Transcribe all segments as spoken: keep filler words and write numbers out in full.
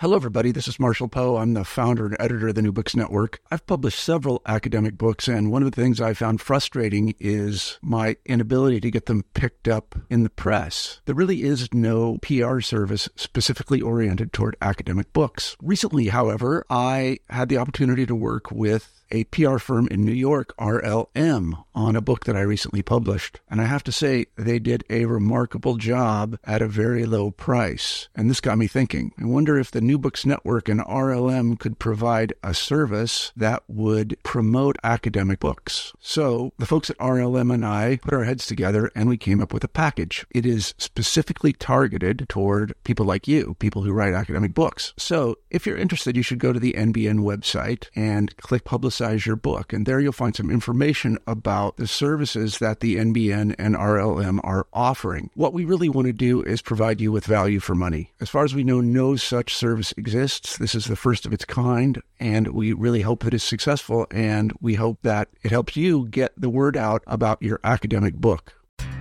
Hello, everybody. This is Marshall Poe. I'm the founder and editor of the New Books Network. I've published several academic books, and one of the things I found frustrating is my inability to get them picked up in the press. There really is no P R service specifically oriented toward academic books. Recently, however, I had the opportunity to work with a P R firm in New York, R L M, on a book that I recently published. And I have to say, they did a remarkable job at a very low price. And this got me thinking. I wonder if the New Books Network and R L M could provide a service that would promote academic books. So the folks at R L M and I put our heads together and we came up with a package. It is specifically targeted toward people like you, people who write academic books. So if you're interested, you should go to the N B N website and click Publicize Your Book. And there you'll find some information about the services that the N B N and R L M are offering. What we really want to do is provide you with value for money. As far as we know, no such service exists. This is the first of its kind, and we really hope that it's successful, and we hope that it helps you get the word out about your academic book.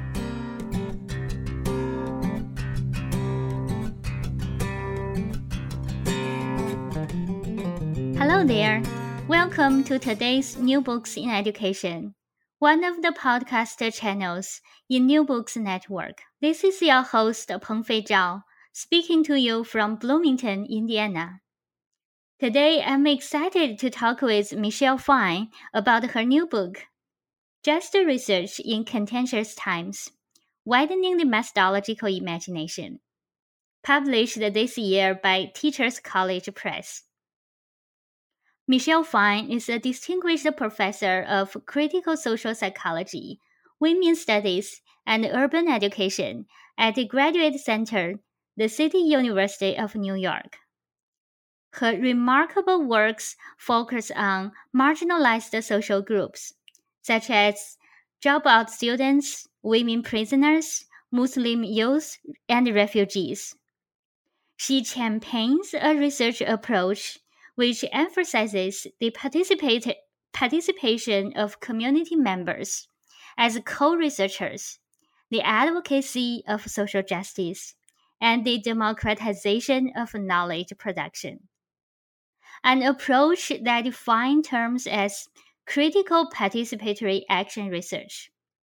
Hello there. Welcome to today's New Books in Education, one of the podcast channels in New Books Network. This is your host, Pengfei Zhao, speaking to you from Bloomington, Indiana. Today, I'm excited to talk with Michelle Fine about her new book, Just Research in Contentious Times, Widening the Methodological Imagination, published this year by Teachers College Press. Michelle Fine is a distinguished professor of critical social psychology, women's studies, and urban education at the Graduate Center, the City University of New York. Her remarkable works focus on marginalized social groups, such as dropout students, women prisoners, Muslim youth, and refugees. She champagnes a research approach which emphasizes the participate, participation of community members as co-researchers, the advocacy of social justice, and the democratization of knowledge production. An approach that defines terms as critical participatory action research.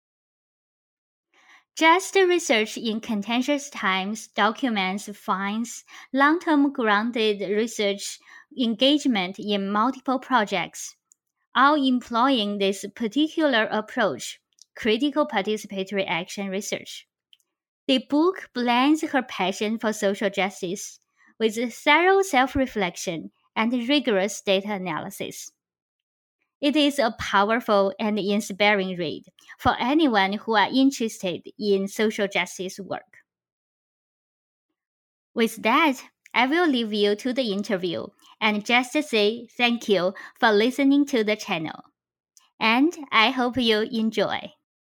Just Research in Contentious Times documents Fine's long-term grounded research engagement in multiple projects, all employing this particular approach, critical participatory action research. The book blends her passion for social justice with thorough self-reflection and rigorous data analysis. It is a powerful and inspiring read for anyone who are interested in social justice work. With that, I will leave you to the interview and just say thank you for listening to the channel. And I hope you enjoy.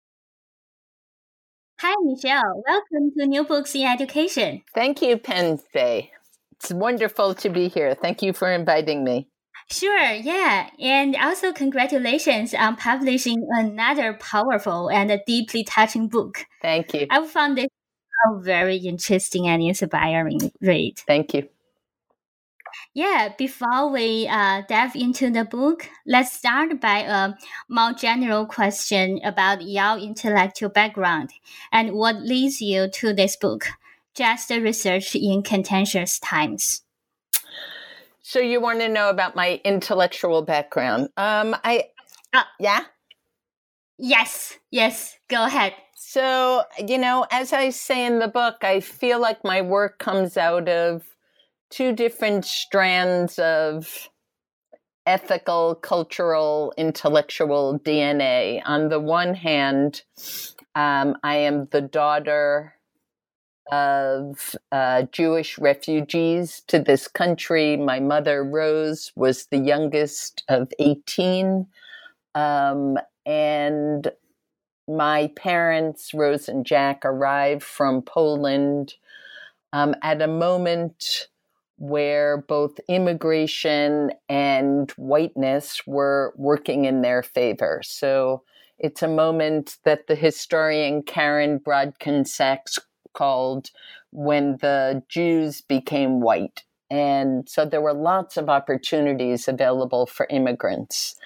Hi, Michelle. Welcome to New Books in Education. Thank you, Pengfei. It's wonderful to be here. Thank you for inviting me. Sure, yeah. And also congratulations on publishing another powerful and deeply touching book. Thank you. I found it a very interesting and inspiring read. Thank you. Yeah, before we uh, dive into the book, let's start by a more general question about your intellectual background and what leads you to this book, Just Research in Contentious Times. So you want to know about my intellectual background? Um, I, uh, yeah? Yes, yes, go ahead. So, you know, as I say in the book, I feel like my work comes out of two different strands of ethical, cultural, intellectual D N A. On the one hand, um, I am the daughter of uh, Jewish refugees to this country. My mother, Rose, was the youngest of eighteen. Um, and my parents, Rose and Jack, arrived from Poland um, at a moment where both immigration and whiteness were working in their favor. So it's a moment that the historian Karen Brodkin Sachs called when the Jews became white. and so there were lots of opportunities available for immigrants.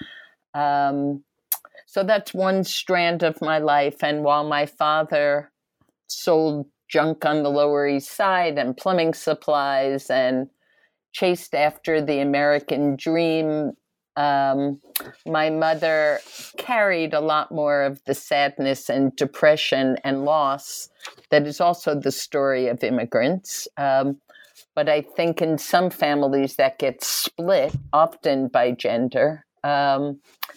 Um, so that's one strand of my life. And while my father sold junk on the Lower East Side and plumbing supplies and chased after the American dream, um, my mother carried a lot more of the sadness and depression and loss that is also the story of immigrants. Um, but I think in some families that gets split, often by gender. Um,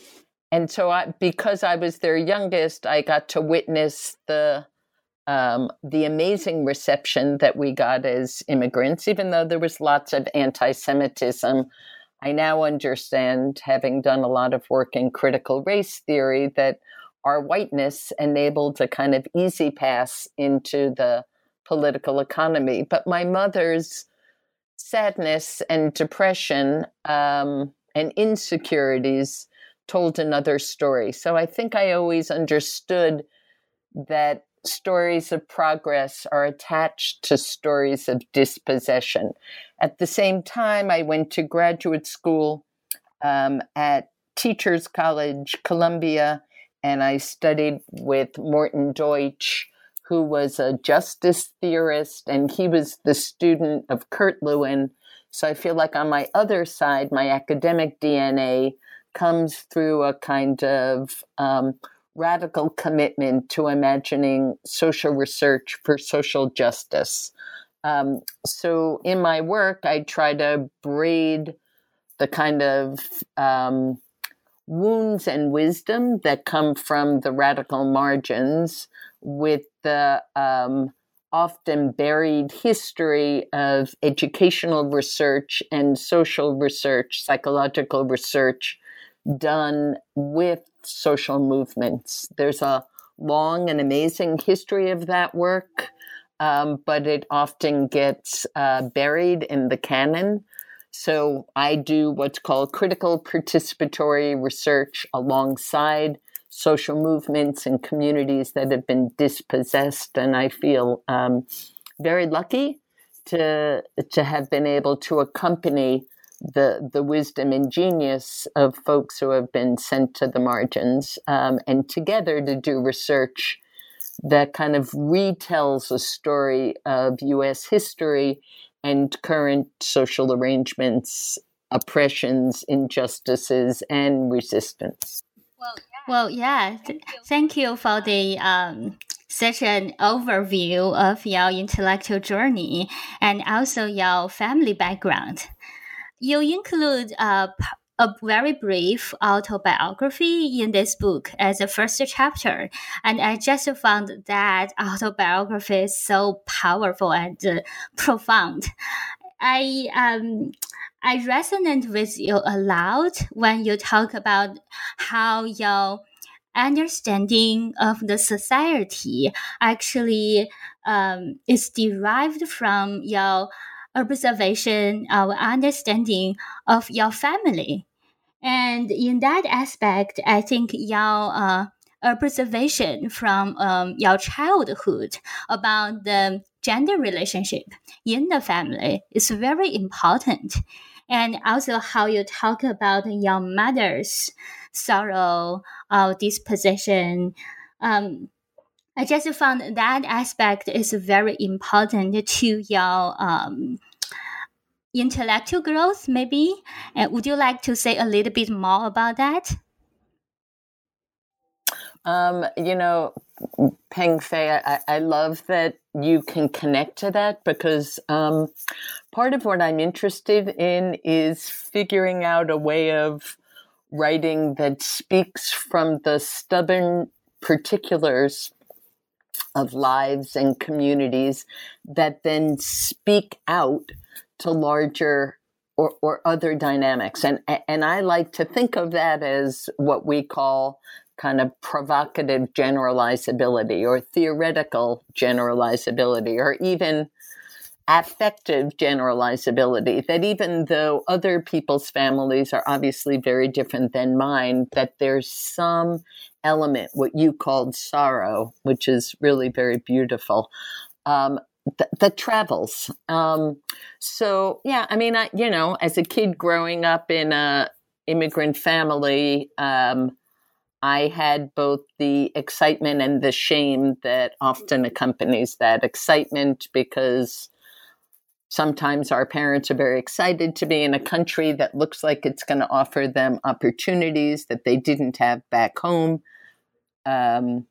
and so I, because I was their youngest, I got to witness the Um, the amazing reception that we got as immigrants, even though there was lots of anti-Semitism. I now understand, having done a lot of work in critical race theory, that our whiteness enabled a kind of easy pass into the political economy. But my mother's sadness and depression um, and insecurities told another story. So I think I always understood that stories of progress are attached to stories of dispossession. At the same time, I went to graduate school um, at Teachers College, Columbia, and I studied with Morton Deutsch, who was a justice theorist, and he was the student of Kurt Lewin. So I feel like on my other side, my academic D N A comes through a kind of um, radical commitment to imagining social research for social justice. Um, so in my work, I try to braid the kind of um, wounds and wisdom that come from the radical margins with the um, often buried history of educational research and social research, psychological research done with social movements. There's a long and amazing history of that work, um, but it often gets uh, buried in the canon. So I do what's called critical participatory research alongside social movements and communities that have been dispossessed. And I feel um, very lucky to to have been able to accompany the the wisdom and genius of folks who have been sent to the margins, um, and together to do research that kind of retells a story of U S history and current social arrangements, oppressions, injustices, and resistance. Well, yeah, th- thank you for the um, such an overview of your intellectual journey and also your family background. You include a, a very brief autobiography in this book as a first chapter, and I just found that autobiography so powerful and uh, profound. I um I resonate with you a lot when you talk about how your understanding of the society actually um, is derived from your observation, our understanding of your family. And in that aspect, I think your uh, observation from um, your childhood about the gender relationship in the family is very important. And also how you talk about your mother's sorrow or disposition. Um, I just found that aspect is very important to your um, intellectual growth, maybe. And would you like to say a little bit more about that? Um, you know, Peng Fei, I, I love that you can connect to that because um, part of what I'm interested in is figuring out a way of writing that speaks from the stubborn particulars of lives and communities that then speak out to larger or, or other dynamics. And, and I like to think of that as what we call kind of provocative generalizability or theoretical generalizability or even affective generalizability, that even though other people's families are obviously very different than mine, that there's some element, what you called sorrow, which is really very beautiful, um, the, the travels. Um, so yeah, I mean, I, you know, as a kid growing up in a immigrant family, um, I had both the excitement and the shame that often accompanies that. Excitement because sometimes our parents are very excited to be in a country that looks like it's going to offer them opportunities that they didn't have back home. Um,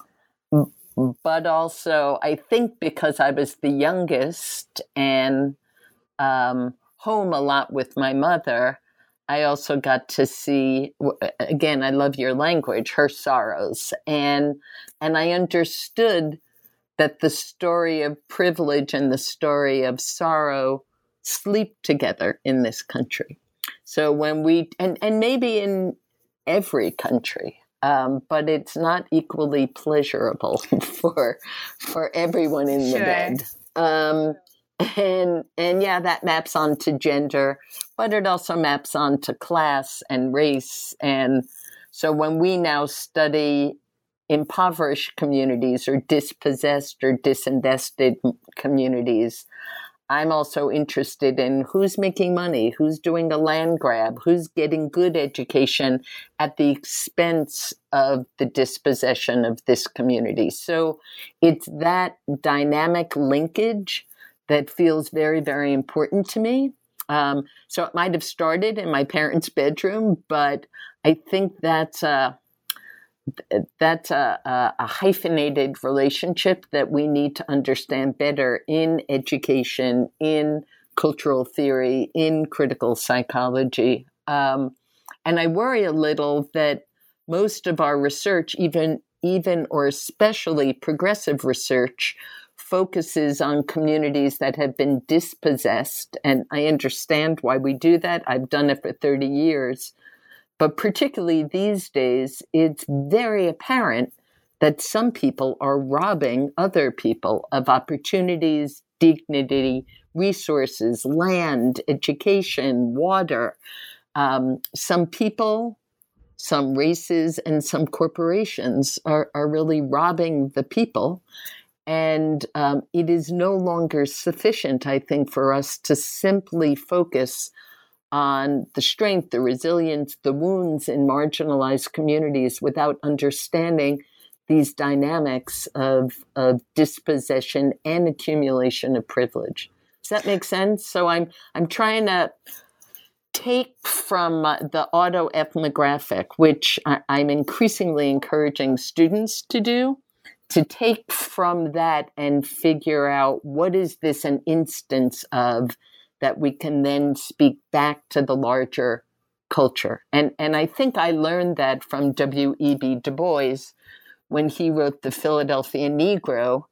but also, I think because I was the youngest and um, home a lot with my mother, I also got to see, again, I love your language, her sorrows. And, and I understood that the story of privilege and the story of sorrow sleep together in this country. So when we, and, and maybe in every country, um, but it's not equally pleasurable for for everyone in Sure. the bed. Um, and and yeah, that maps onto gender, but it also maps onto class and race. And so when we now study impoverished communities or dispossessed or disinvested communities, I'm also interested in who's making money, who's doing a land grab, who's getting good education at the expense of the dispossession of this community. So it's that dynamic linkage that feels very, very important to me. Um, so it might have started in my parents' bedroom, but I think that's a That's a, a hyphenated relationship that we need to understand better in education, in cultural theory, in critical psychology. Um, and I worry a little that most of our research, even, even or especially progressive research, focuses on communities that have been dispossessed. And I understand why we do that. I've done it for thirty years. But particularly these days, it's very apparent that some people are robbing other people of opportunities, dignity, resources, land, education, water. Um, some people, some races, and some corporations are, are really robbing the people. And um, it is no longer sufficient, I think, for us to simply focus on the strength, the resilience, the wounds in marginalized communities without understanding these dynamics of, of dispossession and accumulation of privilege. Does that make sense? So I'm I'm trying to take from uh, the autoethnographic, which I, I'm increasingly encouraging students to do, to take from that and figure out what is this an instance of that we can then speak back to the larger culture. And and I think I learned that from W E B Du Bois when he wrote The Philadelphia Negro.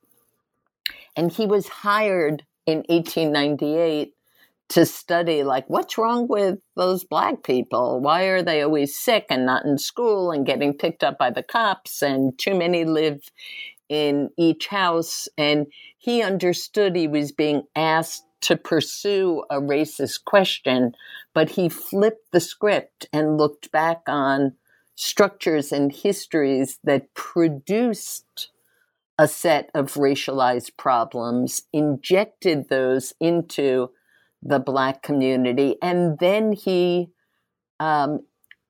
And he was hired in eighteen ninety-eight to study, like, what's wrong with those Black people? Why are they always sick and not in school and getting picked up by the cops? And too many live in each house. And he understood he was being asked to pursue a racist question, but he flipped the script and looked back on structures and histories that produced a set of racialized problems, injected those into the Black community, and then he um,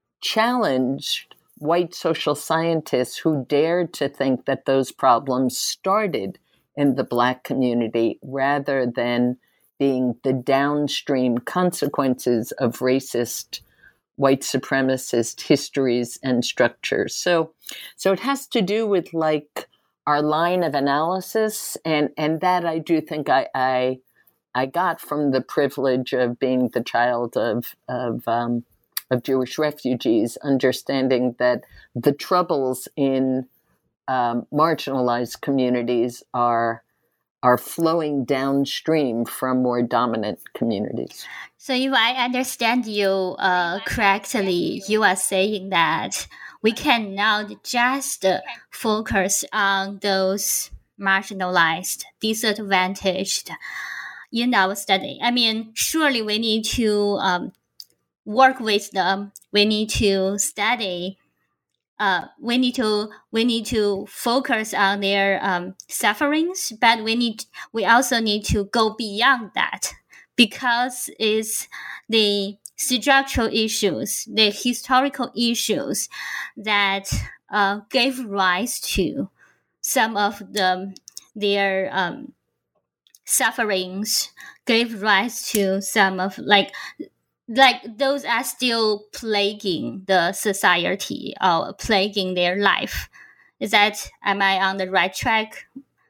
challenged white social scientists who dared to think that those problems started in the Black community rather than being the downstream consequences of racist, white supremacist histories and structures. So, so it has to do with like our line of analysis, and and that I do think I I, I got from the privilege of being the child of of um, of Jewish refugees, understanding that the troubles in um, marginalized communities are. are flowing downstream from more dominant communities. So if I understand you uh, correctly, you are saying that we cannot just focus on those marginalized, disadvantaged in our study. I mean, surely we need to um, work with them. We need to study uh, we need to we need to focus on their um, sufferings, but we need we also need to go beyond that, because it's the structural issues, the historical issues that uh, gave rise to some of the their um, sufferings, gave rise to some of like like those are still plaguing the society or plaguing their life. Is that, am I on the right track?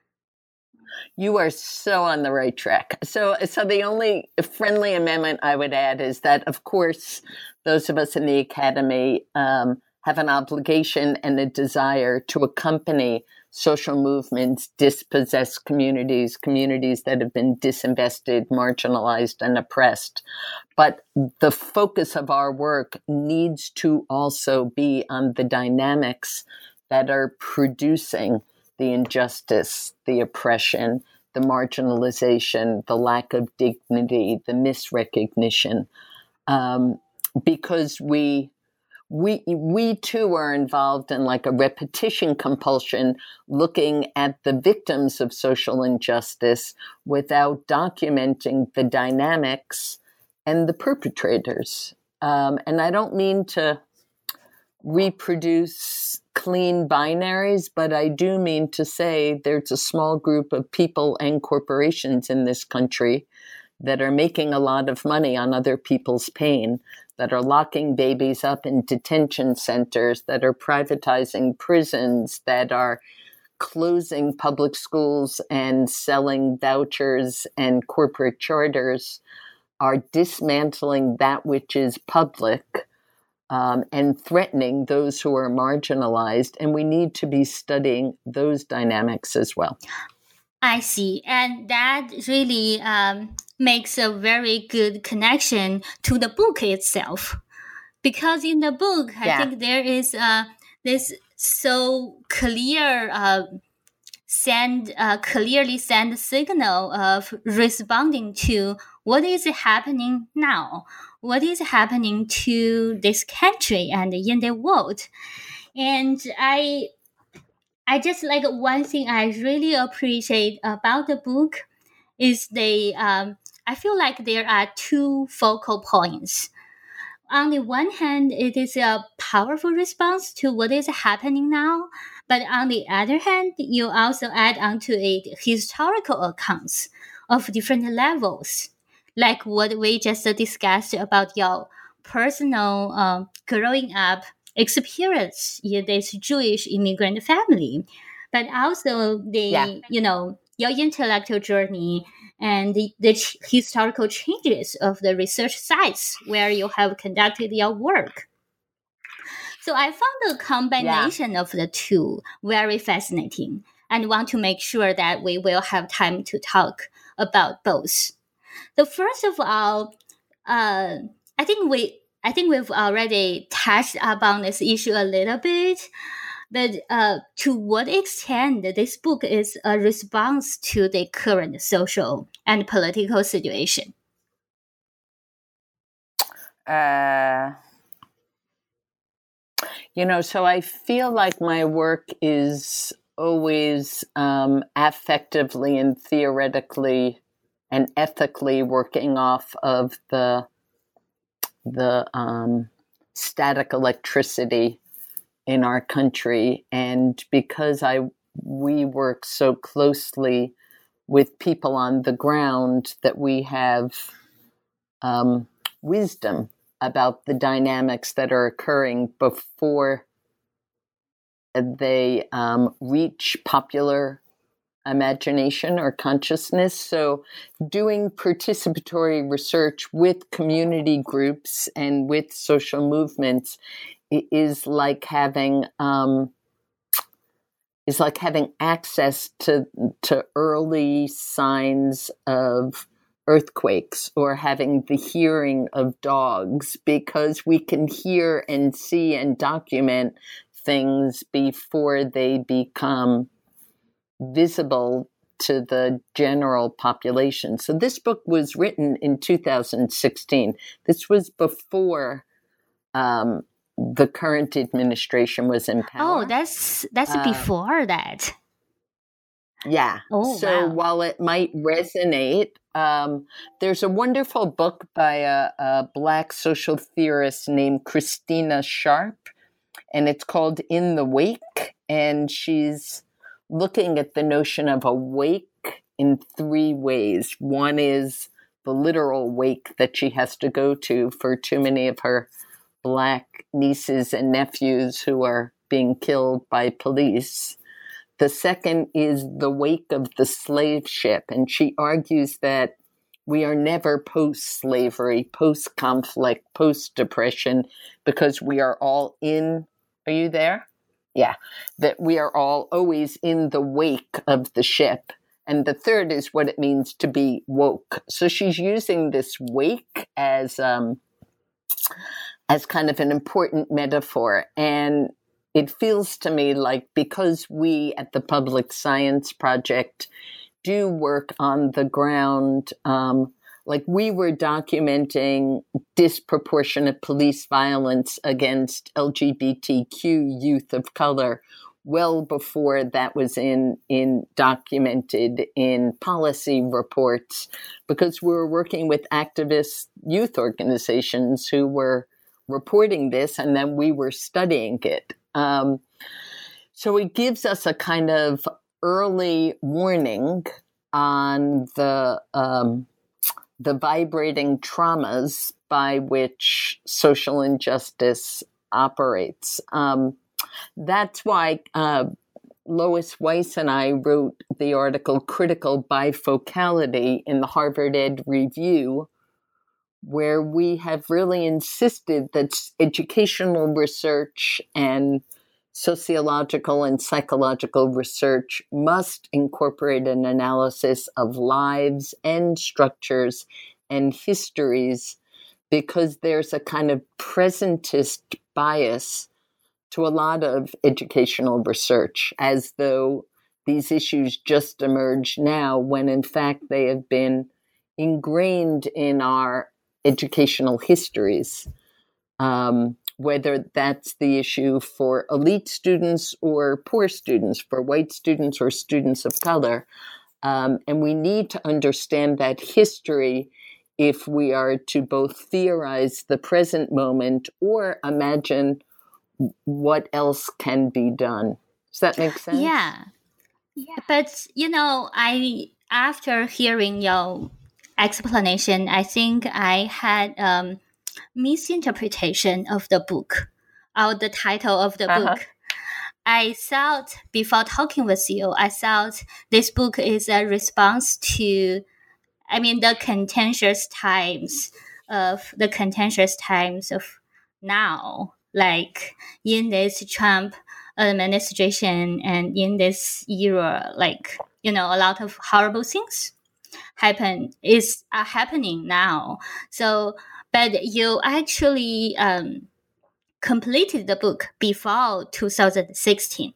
You are so on the right track. So, so the only friendly amendment I would add is that, of course, those of us in the academy um, have an obligation and a desire to accompany social movements, dispossessed communities, communities that have been disinvested, marginalized, and oppressed. But the focus of our work needs to also be on the dynamics that are producing the injustice, the oppression, the marginalization, the lack of dignity, the misrecognition, um, because we we we too are involved in like a repetition compulsion, looking at the victims of social injustice without documenting the dynamics and the perpetrators. Um, and I don't mean to reproduce clean binaries, but I do mean to say there's a small group of people and corporations in this country that are making a lot of money on other people's pain, that are locking babies up in detention centers, that are privatizing prisons, that are closing public schools and selling vouchers and corporate charters, are dismantling that which is public, Um, and threatening those who are marginalized. And we need to be studying those dynamics as well. I see. And that really um, makes a very good connection to the book itself. Because in the book, I Yeah. think there is uh, this so clear uh, send uh, clearly send signal of responding to what is happening now, what is happening to this country and in the world. And I I just like one thing I really appreciate about the book is they um, I feel like there are two focal points. On the one hand, it is a powerful response to what is happening now. But on the other hand, you also add onto it historical accounts of different levels, like what we just discussed about your personal uh, growing up experience in this Jewish immigrant family, but also the, Yeah. you know, your intellectual journey and the, the ch- historical changes of the research sites where you have conducted your work. So I found the combination of the two very fascinating and want to make sure that we will have time to talk about both. So first of all, uh, I think we I think we've already touched upon this issue a little bit. But uh, to what extent this book is a response to the current social and political situation? Uh, you know, so I feel like my work is always um, affectively and theoretically and ethically working off of the the um, static electricity in our country. And because I we work so closely with people on the ground, that we have um, wisdom about the dynamics that are occurring before they um, reach popular imagination or consciousness. So doing participatory research with community groups and with social movements is like having um, is like having access to to early signs of earthquakes, or having the hearing of dogs, because we can hear and see and document things before they become visible to the general population. So this book was written in two thousand sixteen. This was before um, the current administration was in power. Oh, that's that's Uh, before that. Yeah. Oh, So wow. while it might resonate, um, there's a wonderful book by a, a Black social theorist named Christina Sharp, and it's called In the Wake. And she's looking at the notion of a wake in three ways. One is the literal wake that she has to go to for too many of her Black nieces and nephews who are being killed by police. The second is the wake of the slave ship, and she argues that we are never post-slavery, post-conflict, post-depression, because we are all in, are you there? Yeah, that we are all always in the wake of the ship. And the third is what it means to be woke. So she's using this wake as um, as kind of an important metaphor. And it feels to me like because we at the Public Science Project do work on the ground, um, like we were documenting disproportionate police violence against L G B T Q youth of color well before that was in, in documented in policy reports, because we were working with activist youth organizations who were reporting this, and then we were studying it. Um, so it gives us a kind of early warning on the um, the vibrating traumas by which social injustice operates. Um, that's why uh, Lois Weiss and I wrote the article Critical Bifocality in the Harvard Ed Review, where we have really insisted that educational research and sociological and psychological research must incorporate an analysis of lives and structures and histories, because there's a kind of presentist bias to a lot of educational research, as though these issues just emerge now, when in fact they have been ingrained in our educational histories, um, whether that's the issue for elite students or poor students, for white students or students of color. Um, and we need to understand that history if we are to both theorize the present moment or imagine what else can be done. Does that make sense? Yeah. Yeah. But, you know, I after hearing your explanation, I think I had um misinterpretation of the book, or the title of the Uh-huh. book. I thought, before talking with you, I thought this book is a response to, I mean, the contentious times of the contentious times of now, like in this Trump administration and in this era, like, you know, a lot of horrible things happen is are happening now. So, but you actually um, completed the book before two thousand sixteen.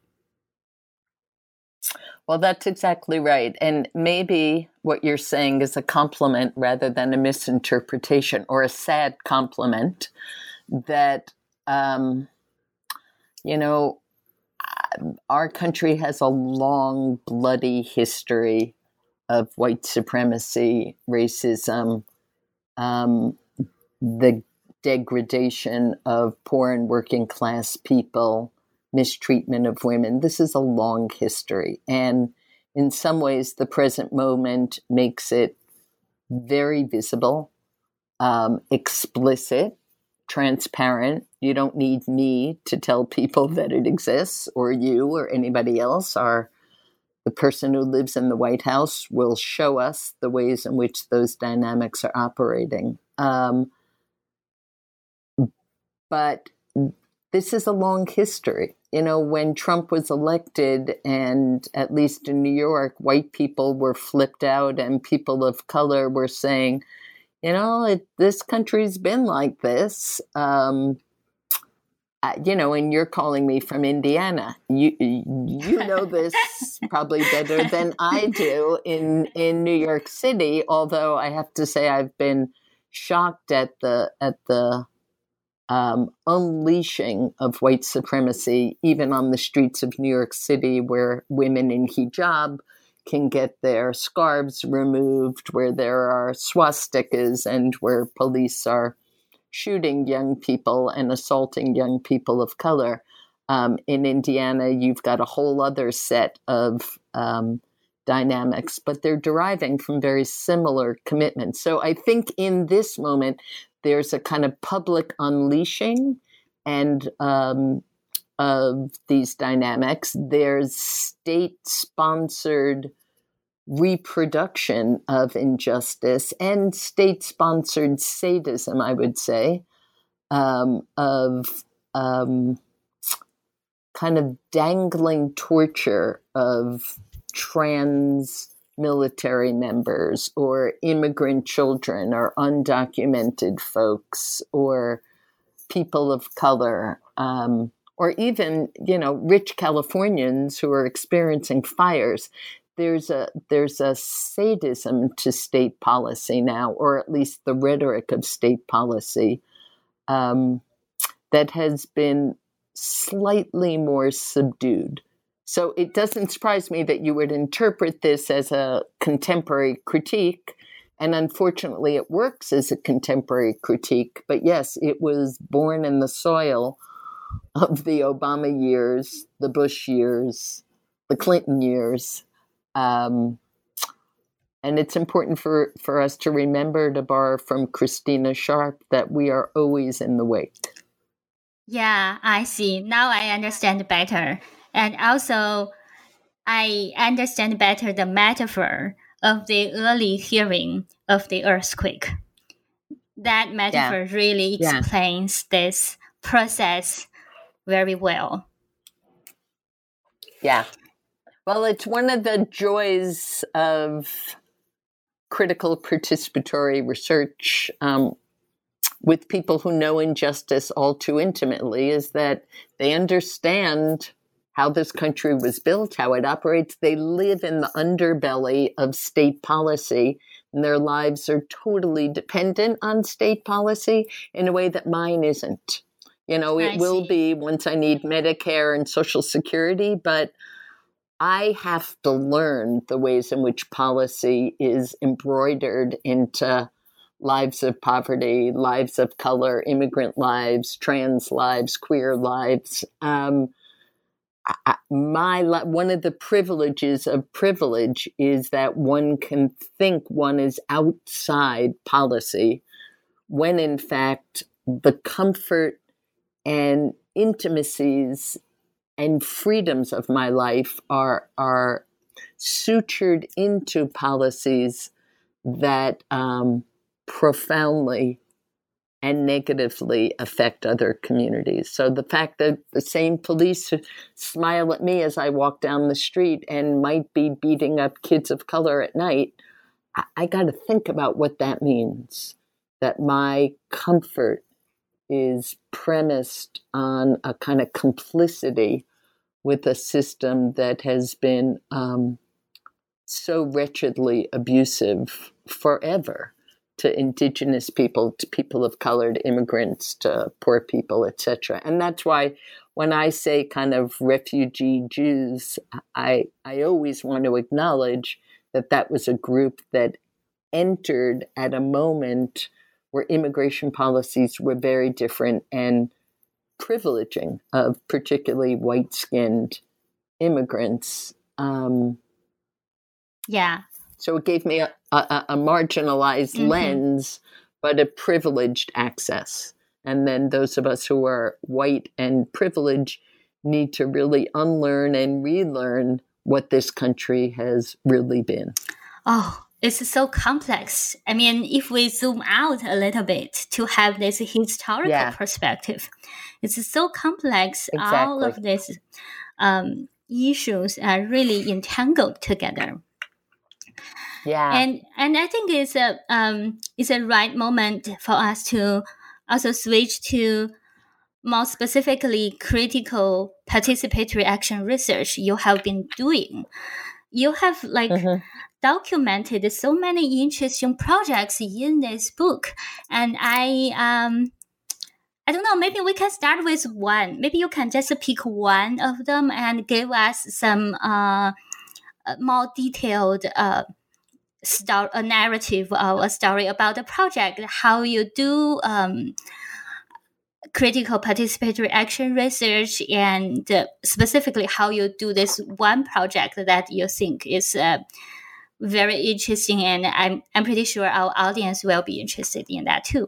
Well, that's exactly right. And maybe what you're saying is a compliment rather than a misinterpretation, or a sad compliment, that, um, you know, our country has a long, bloody history of white supremacy, racism, um, the degradation of poor and working class people, mistreatment of women. This is a long history. And in some ways, the present moment makes it very visible, um, explicit, transparent. You don't need me to tell people that it exists, or you or anybody else. Or the person who lives in the White House will show us the ways in which those dynamics are operating. Um, but this is a long history. You know, when Trump was elected, and at least in New York, white people were flipped out and people of color were saying, you know, it, this country's been like this. Um, uh, you know, and you're calling me from Indiana. You you know this probably better than I do in in New York City. Although I have to say, I've been shocked at the at the um, unleashing of white supremacy, even on the streets of New York City, where women in hijab can get their scarves removed, where there are swastikas, and where police are shooting young people and assaulting young people of color. Um, in Indiana, you've got a whole other set of um, dynamics, but they're deriving from very similar commitments. So I think in this moment, there's a kind of public unleashing and um, of these dynamics. There's state-sponsored reproduction of injustice and state-sponsored sadism, I would say, um, of um, kind of dangling torture of trans military members or immigrant children or undocumented folks or people of color, um, or even, you know, rich Californians who are experiencing fires. There's a there's a sadism to state policy now, or at least the rhetoric of state policy, um, that has been slightly more subdued. So it doesn't surprise me that you would interpret this as a contemporary critique. And unfortunately, it works as a contemporary critique. But yes, it was born in the soil of the Obama years, the Bush years, the Clinton years. Um, and it's important for, for us to remember, to borrow from Christina Sharp, that we are always in the wake. Yeah, I see. Now I understand better. And also, I understand better the metaphor of the early hearing of the earthquake. That metaphor yeah. really explains yeah. this process very well. Yeah. Well, it's one of the joys of critical participatory research um, with people who know injustice all too intimately, is that they understand how this country was built, how it operates. They live in the underbelly of state policy, and their lives are totally dependent on state policy in a way that mine isn't. You know, it I will see. be once I need Medicare and Social Security, but I have to learn the ways in which policy is embroidered into lives of poverty, lives of color, immigrant lives, trans lives, queer lives. Um, I, my one of the privileges of privilege is that one can think one is outside policy, when in fact the comfort and intimacies and freedoms of my life are are sutured into policies that um, profoundly and negatively affect other communities. So the fact that the same police smile at me as I walk down the street and might be beating up kids of color at night, I, I got to think about what that means, that my comfort is premised on a kind of complicity with a system that has been um, so wretchedly abusive forever to indigenous people, to people of color, to immigrants, to poor people, et cetera. And that's why when I say kind of refugee Jews, I I always want to acknowledge that that was a group that entered at a moment where immigration policies were very different and privileging of particularly white-skinned immigrants. Um, yeah. So it gave me a, a, a marginalized mm-hmm. lens, but a privileged access. And then those of us who are white and privileged need to really unlearn and relearn what this country has really been. Oh, it's so complex. I mean, if we zoom out a little bit to have this historical yeah. perspective, it's so complex. Exactly. All of these um, issues are really entangled together. Yeah, and and I think it's a um it's a right moment for us to also switch to more specifically critical participatory action research you have been doing. You have like mm-hmm. documented so many interesting projects in this book, and I um I don't know, maybe we can start with one. Maybe you can just pick one of them and give us some uh, more detailed uh, story, a narrative or a story about the project, how you do um, critical participatory action research, and uh, specifically how you do this one project that you think is uh, very interesting, and I'm I'm pretty sure our audience will be interested in that too.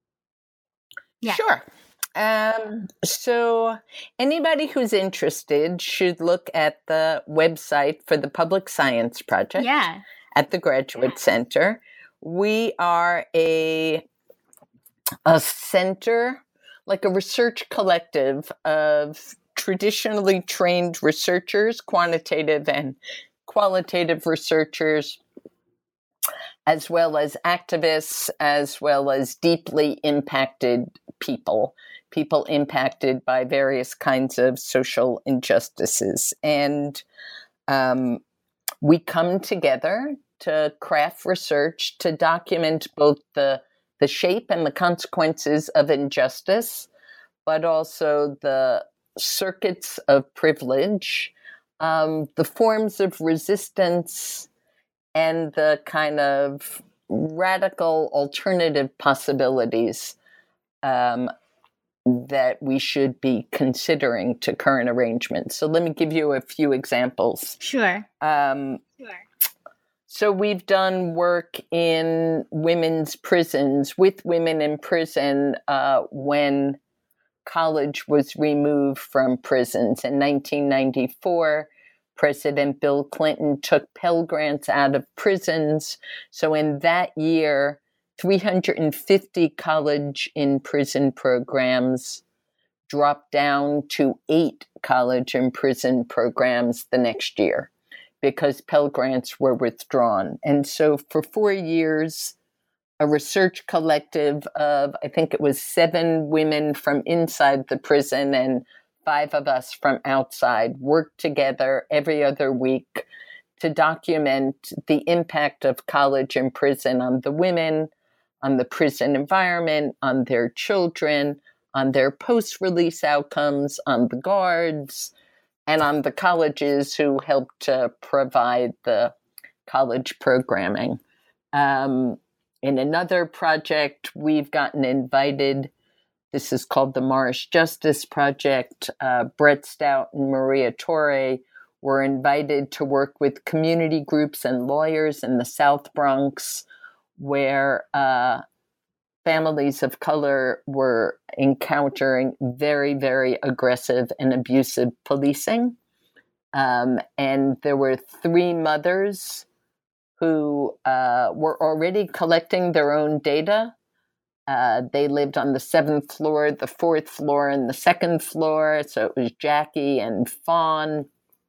Yeah. Sure. Um, so anybody who's interested should look at the website for the Public Science Project yeah. at the Graduate yeah. Center. We are a a center, like a research collective of traditionally trained researchers, quantitative and qualitative researchers, as well as activists, as well as deeply impacted people, people impacted by various kinds of social injustices. And um, we come together to craft research, to document both the, the shape and the consequences of injustice, but also the circuits of privilege, um, the forms of resistance, and the kind of radical alternative possibilities um, that we should be considering to current arrangements. So let me give you a few examples. Sure. Um, sure. So we've done work in women's prisons, with women in prison uh, when college was removed from prisons. In nineteen ninety-four, President Bill Clinton took Pell Grants out of prisons. So in that year, three hundred fifty college in prison programs dropped down to eight college in prison programs the next year because Pell Grants were withdrawn. And so for four years, a research collective of, I think it was seven women from inside the prison and five of us from outside, worked together every other week to document the impact of college and prison on the women, on the prison environment, on their children, on their post-release outcomes, on the guards, and on the colleges who helped to provide the college programming. Um, in another project, we've gotten invited. This is called the Morris Justice Project. Uh, Brett Stout and Maria Torre were invited to work with community groups and lawyers in the South Bronx, where uh, families of color were encountering very, very aggressive and abusive policing. Um, and there were three mothers who uh, were already collecting their own data. Uh, they lived on the seventh floor, the fourth floor, and the second floor. So it was Jackie and Fawn.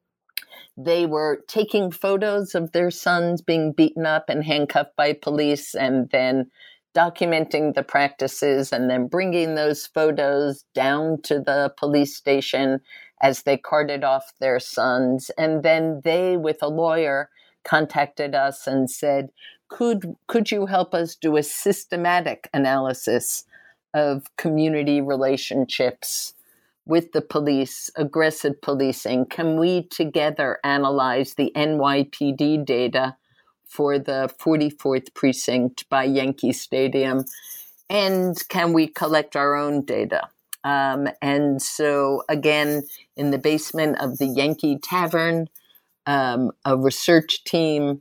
They were taking photos of their sons being beaten up and handcuffed by police, and then documenting the practices, and then bringing those photos down to the police station as they carted off their sons. And then they, with a lawyer, contacted us and said, Could could you help us do a systematic analysis of community relationships with the police, aggressive policing? Can we together analyze the N Y P D data for the forty-fourth precinct by Yankee Stadium? And can we collect our own data? Um, and so, again, in the basement of the Yankee Tavern, um, a research team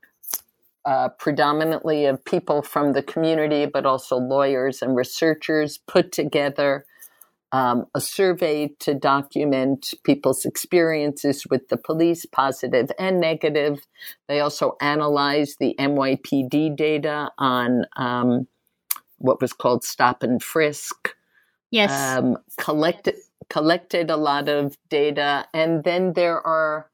Uh, predominantly of people from the community, but also lawyers and researchers, put together um, a survey to document people's experiences with the police, positive and negative. They also analyzed the N Y P D data on um, what was called stop and frisk. Yes. Um, collected, collected a lot of data. And then there are...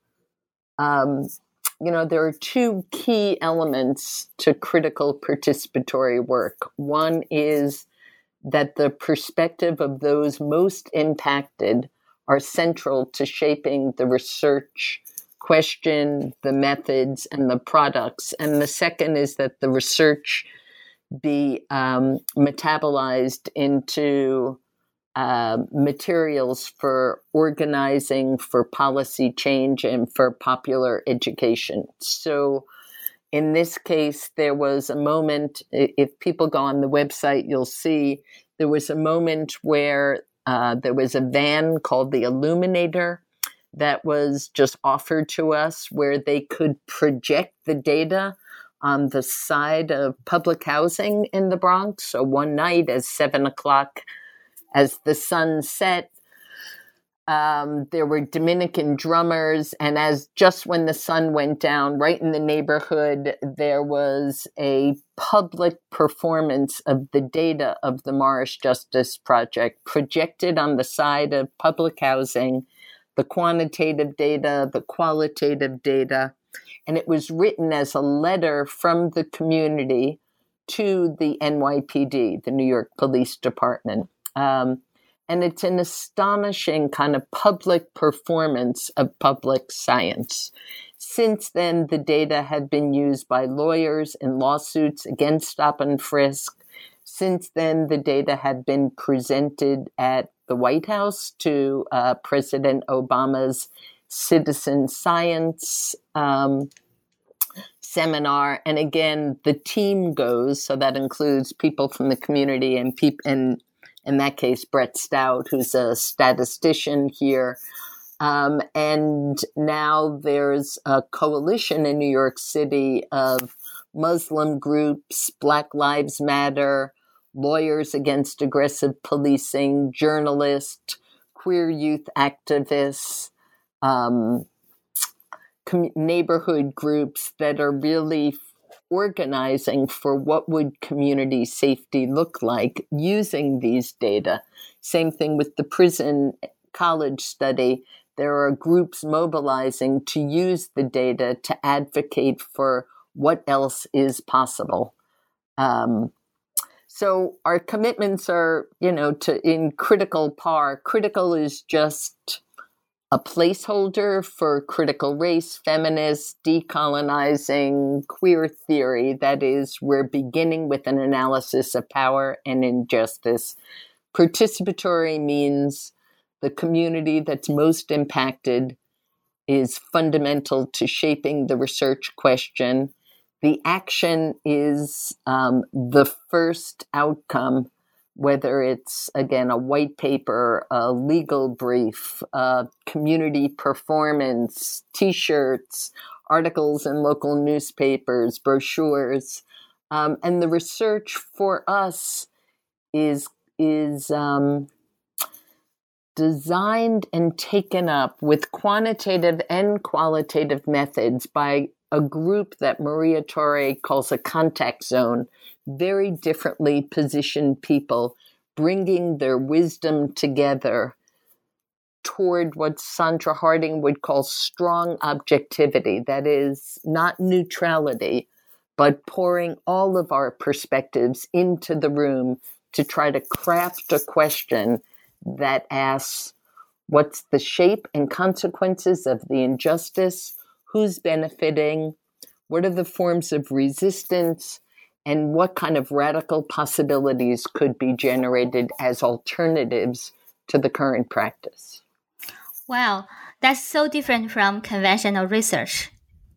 Um, You know, there are two key elements to critical participatory work. One is that the perspective of those most impacted are central to shaping the research question, the methods, and the products. And the second is that the research be um, metabolized into uh, materials for organizing, for policy change, and for popular education. So in this case, there was a moment, if people go on the website, you'll see there was a moment where uh, there was a van called the Illuminator that was just offered to us, where they could project the data on the side of public housing in the Bronx. So one night at seven o'clock, as the sun set, um, there were Dominican drummers. And as just when the sun went down, right in the neighborhood, there was a public performance of the data of the Morris Justice Project projected on the side of public housing, the quantitative data, the qualitative data. And it was written as a letter from the community to the N Y P D, the New York Police Department. Um, and it's an astonishing kind of public performance of public science. Since then, the data have been used by lawyers in lawsuits against stop and frisk. Since then, the data have been presented at the White House to uh, President Obama's Citizen Science um, seminar. And again, the team goes, so that includes people from the community and people, and in that case, Brett Stout, who's a statistician here. Um, and now there's a coalition in New York City of Muslim groups, Black Lives Matter, lawyers against aggressive policing, journalists, queer youth activists, um, com- neighborhood groups that are really organizing for what would community safety look like using these data. Same thing with the prison college study. There are groups mobilizing to use the data to advocate for what else is possible. Um, so our commitments are, you know, to in critical par. Critical is just a placeholder for critical race, feminist, decolonizing, queer theory. That is, we're beginning with an analysis of power and injustice. Participatory means the community that's most impacted is fundamental to shaping the research question. The action is um, the first outcome, whether it's, again, a white paper, a legal brief, a community performance, T-shirts, articles in local newspapers, brochures. Um, and the research for us is, is um, designed and taken up with quantitative and qualitative methods by a group that Maria Torre calls a contact zone, very differently positioned people bringing their wisdom together toward what Sandra Harding would call strong objectivity. That is, not neutrality, but pouring all of our perspectives into the room to try to craft a question that asks, what's the shape and consequences of the injustice? Who's benefiting? What are the forms of resistance? And what kind of radical possibilities could be generated as alternatives to the current practice? Wow, that's so different from conventional research.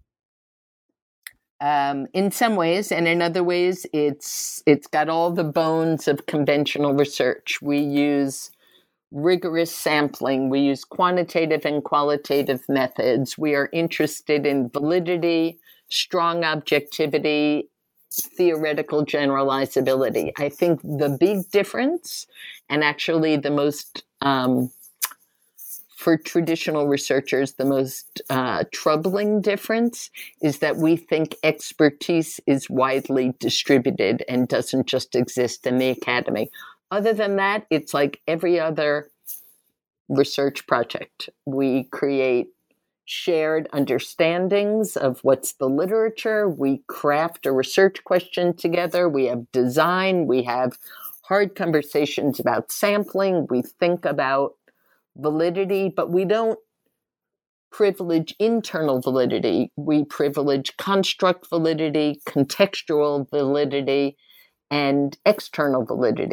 Um, in some ways, and in other ways, it's it's got all the bones of conventional research. We use rigorous sampling. We use quantitative and qualitative methods. We are interested in validity, strong objectivity, theoretical generalizability. I think the big difference, and actually the most, um, for traditional researchers, the most uh, troubling difference is that we think expertise is widely distributed and doesn't just exist in the academy. Other than that, it's like every other research project. We create shared understandings of what's the literature. We craft a research question together. We have design. We have hard conversations about sampling. We think about validity, but we don't privilege internal validity. We privilege construct validity, contextual validity, and external validity.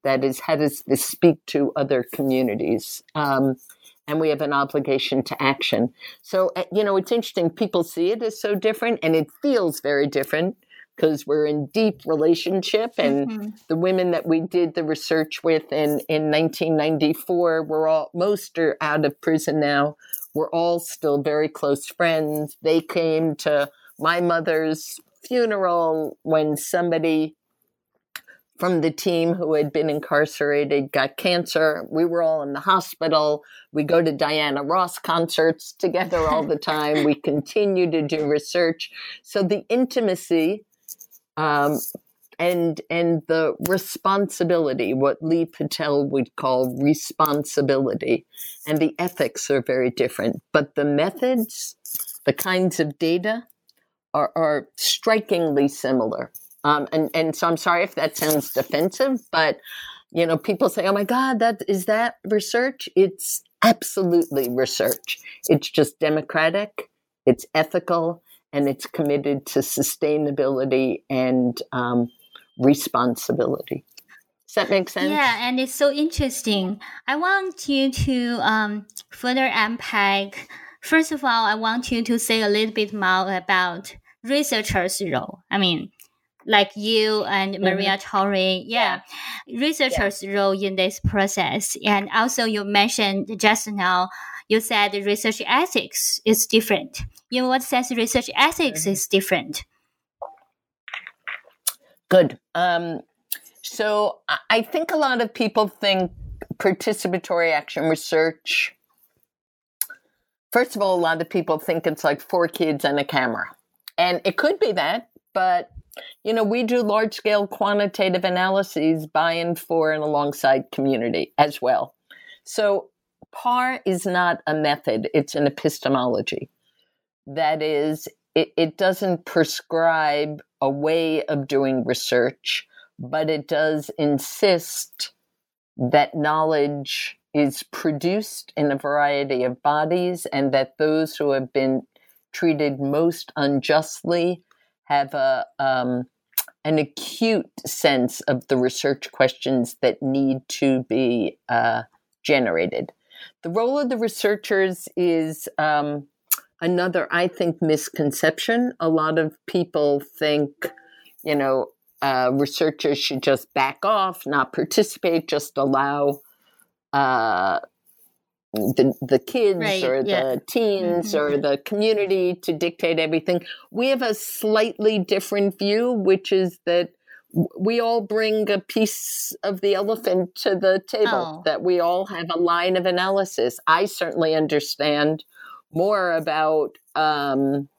That is, how does this speak to other communities? Um, and we have an obligation to action. So, you know, it's interesting. People see it as so different, and it feels very different because we're in deep relationship. And mm-hmm. the women that we did the research with in, in nineteen ninety-four, we're all, most are out of prison now. We're all still very close friends. They came to my mother's funeral when somebody from the team who had been incarcerated got cancer. We were all in the hospital. We go to Diana Ross concerts together all the time. We continue to do research. So the intimacy um, and and the responsibility, what Lee Patel would call responsibility, and the ethics are very different. But the methods, the kinds of data are, are strikingly similar. Um, and, and so I'm sorry if that sounds defensive, but, you know, people say, oh my God, that is that research? It's absolutely research. It's just democratic, it's ethical, and it's committed to sustainability and um, responsibility. Does that make sense? Yeah, and it's so interesting. I want you to um, further unpack. First of all, I want you to say a little bit more about researchers' role. I mean, like you and Maria mm-hmm. Torre, yeah, yeah. researchers' yeah. role in this process. And also you mentioned just now, you said research ethics is different. In what sense research ethics mm-hmm. is different? Good. Um, so I think a lot of people think participatory action research, first of all, a lot of people think it's like four kids and a camera. And it could be that, but you know, we do large-scale quantitative analyses by and for and alongside community as well. So P A R is not a method, it's an epistemology. That is, it, it doesn't prescribe a way of doing research, but it does insist that knowledge is produced in a variety of bodies and that those who have been treated most unjustly have a um, an acute sense of the research questions that need to be uh, generated. The role of the researchers is um, another, I think, misconception. A lot of people think, you know, uh, researchers should just back off, not participate, just allow uh, the the kids right, or yeah. the teens mm-hmm. or the community to dictate everything. We have a slightly different view, which is that we all bring a piece of the elephant to the table, oh. that we all have a line of analysis. I certainly understand more about um,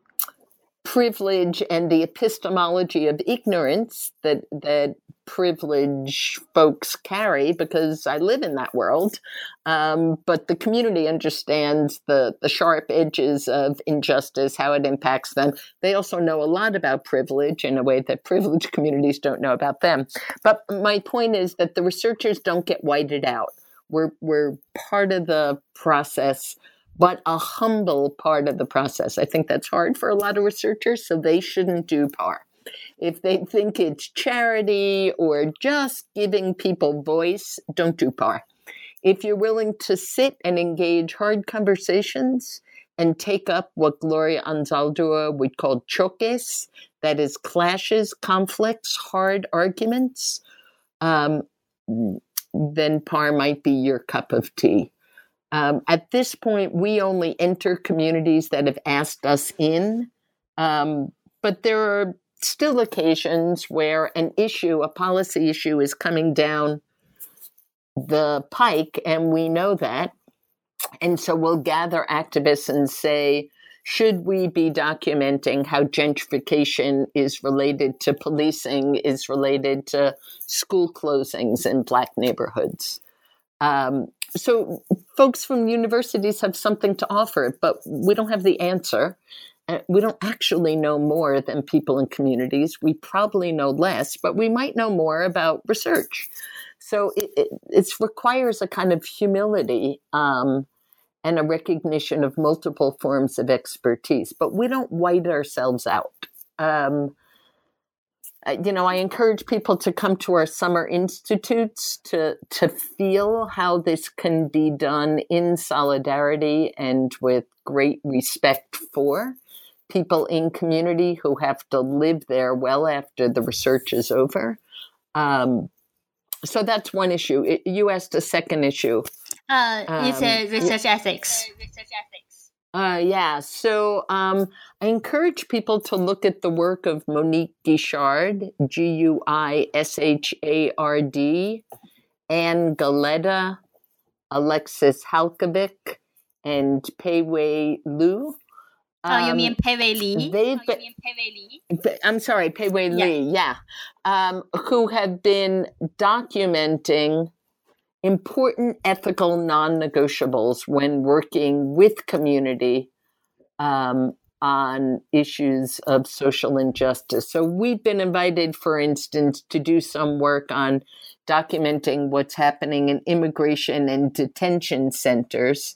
privilege and the epistemology of ignorance that that privilege folks carry because I live in that world. Um, but the community understands the, the sharp edges of injustice, how it impacts them. They also know a lot about privilege in a way that privileged communities don't know about them. But my point is that the researchers don't get whited out. We're, we're part of the process, but a humble part of the process. I think that's hard for a lot of researchers, so they shouldn't do P A R. If they think it's charity or just giving people voice, don't do P A R. If you're willing to sit and engage hard conversations and take up what Gloria Anzaldúa would call choques, that is clashes, conflicts, hard arguments, um, then P A R might be your cup of tea. Um, at this point, we only enter communities that have asked us in, um, but there are still occasions where an issue, a policy issue, is coming down the pike, and we know that. And so we'll gather activists and say, should we be documenting how gentrification is related to policing, is related to school closings in Black neighborhoods? Um, so folks from universities have something to offer, but we don't have the answer. Uh, we don't actually know more than people in communities. We probably know less, but we might know more about research. So it, it it's requires a kind of humility um, and a recognition of multiple forms of expertise, but we don't white ourselves out. Um, uh, you know, I encourage people to come to our summer institutes to to feel how this can be done in solidarity and with great respect for people in community who have to live there well after the research is over. Um, so that's one issue. It, you asked a second issue. Uh, it's um, uh, research ethics. Uh, yeah, so um, I encourage people to look at the work of Monique Guichard, G U I S H A R D, Anne Galetta, Alexis Halkovic, and Pei Wei Liu. Um, oh, you mean Pei Wei Li? They've been, oh, you mean Pei Wei Li? I'm sorry, Pei Wei yeah. Li, yeah. Um, who have been documenting important ethical non-negotiables when working with community um, on issues of social injustice. So we've been invited, for instance, to do some work on documenting what's happening in immigration and detention centers.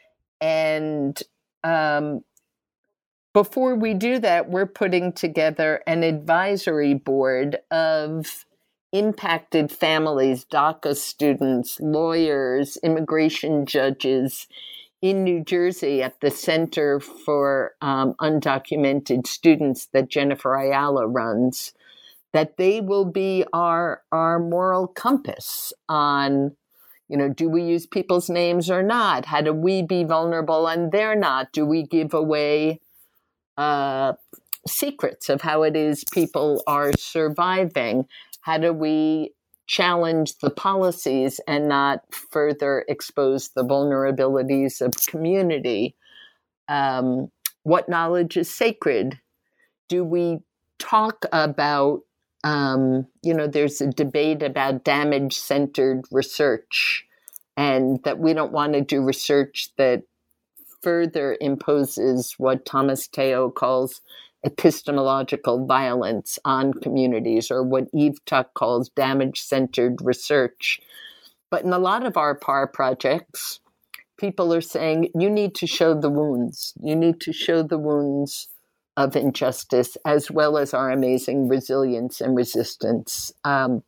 And um, before we do that, we're putting together an advisory board of impacted families, DACA students, lawyers, immigration judges in New Jersey at the Center for um, Undocumented Students that Jennifer Ayala runs, that they will be our, our moral compass on, you know, do we use people's names or not? How do we be vulnerable and they're not? Do we give away uh, secrets of how it is people are surviving? How do we challenge the policies and not further expose the vulnerabilities of community? Um, what knowledge is sacred? Do we talk about, um, you know, there's a debate about damage-centered research and that we don't want to do research that further imposes what Thomas Teo calls epistemological violence on communities, or what Eve Tuck calls damage-centered research. But in a lot of our P A R projects, people are saying, you need to show the wounds. You need to show the wounds of injustice, as well as our amazing resilience and resistance. Um,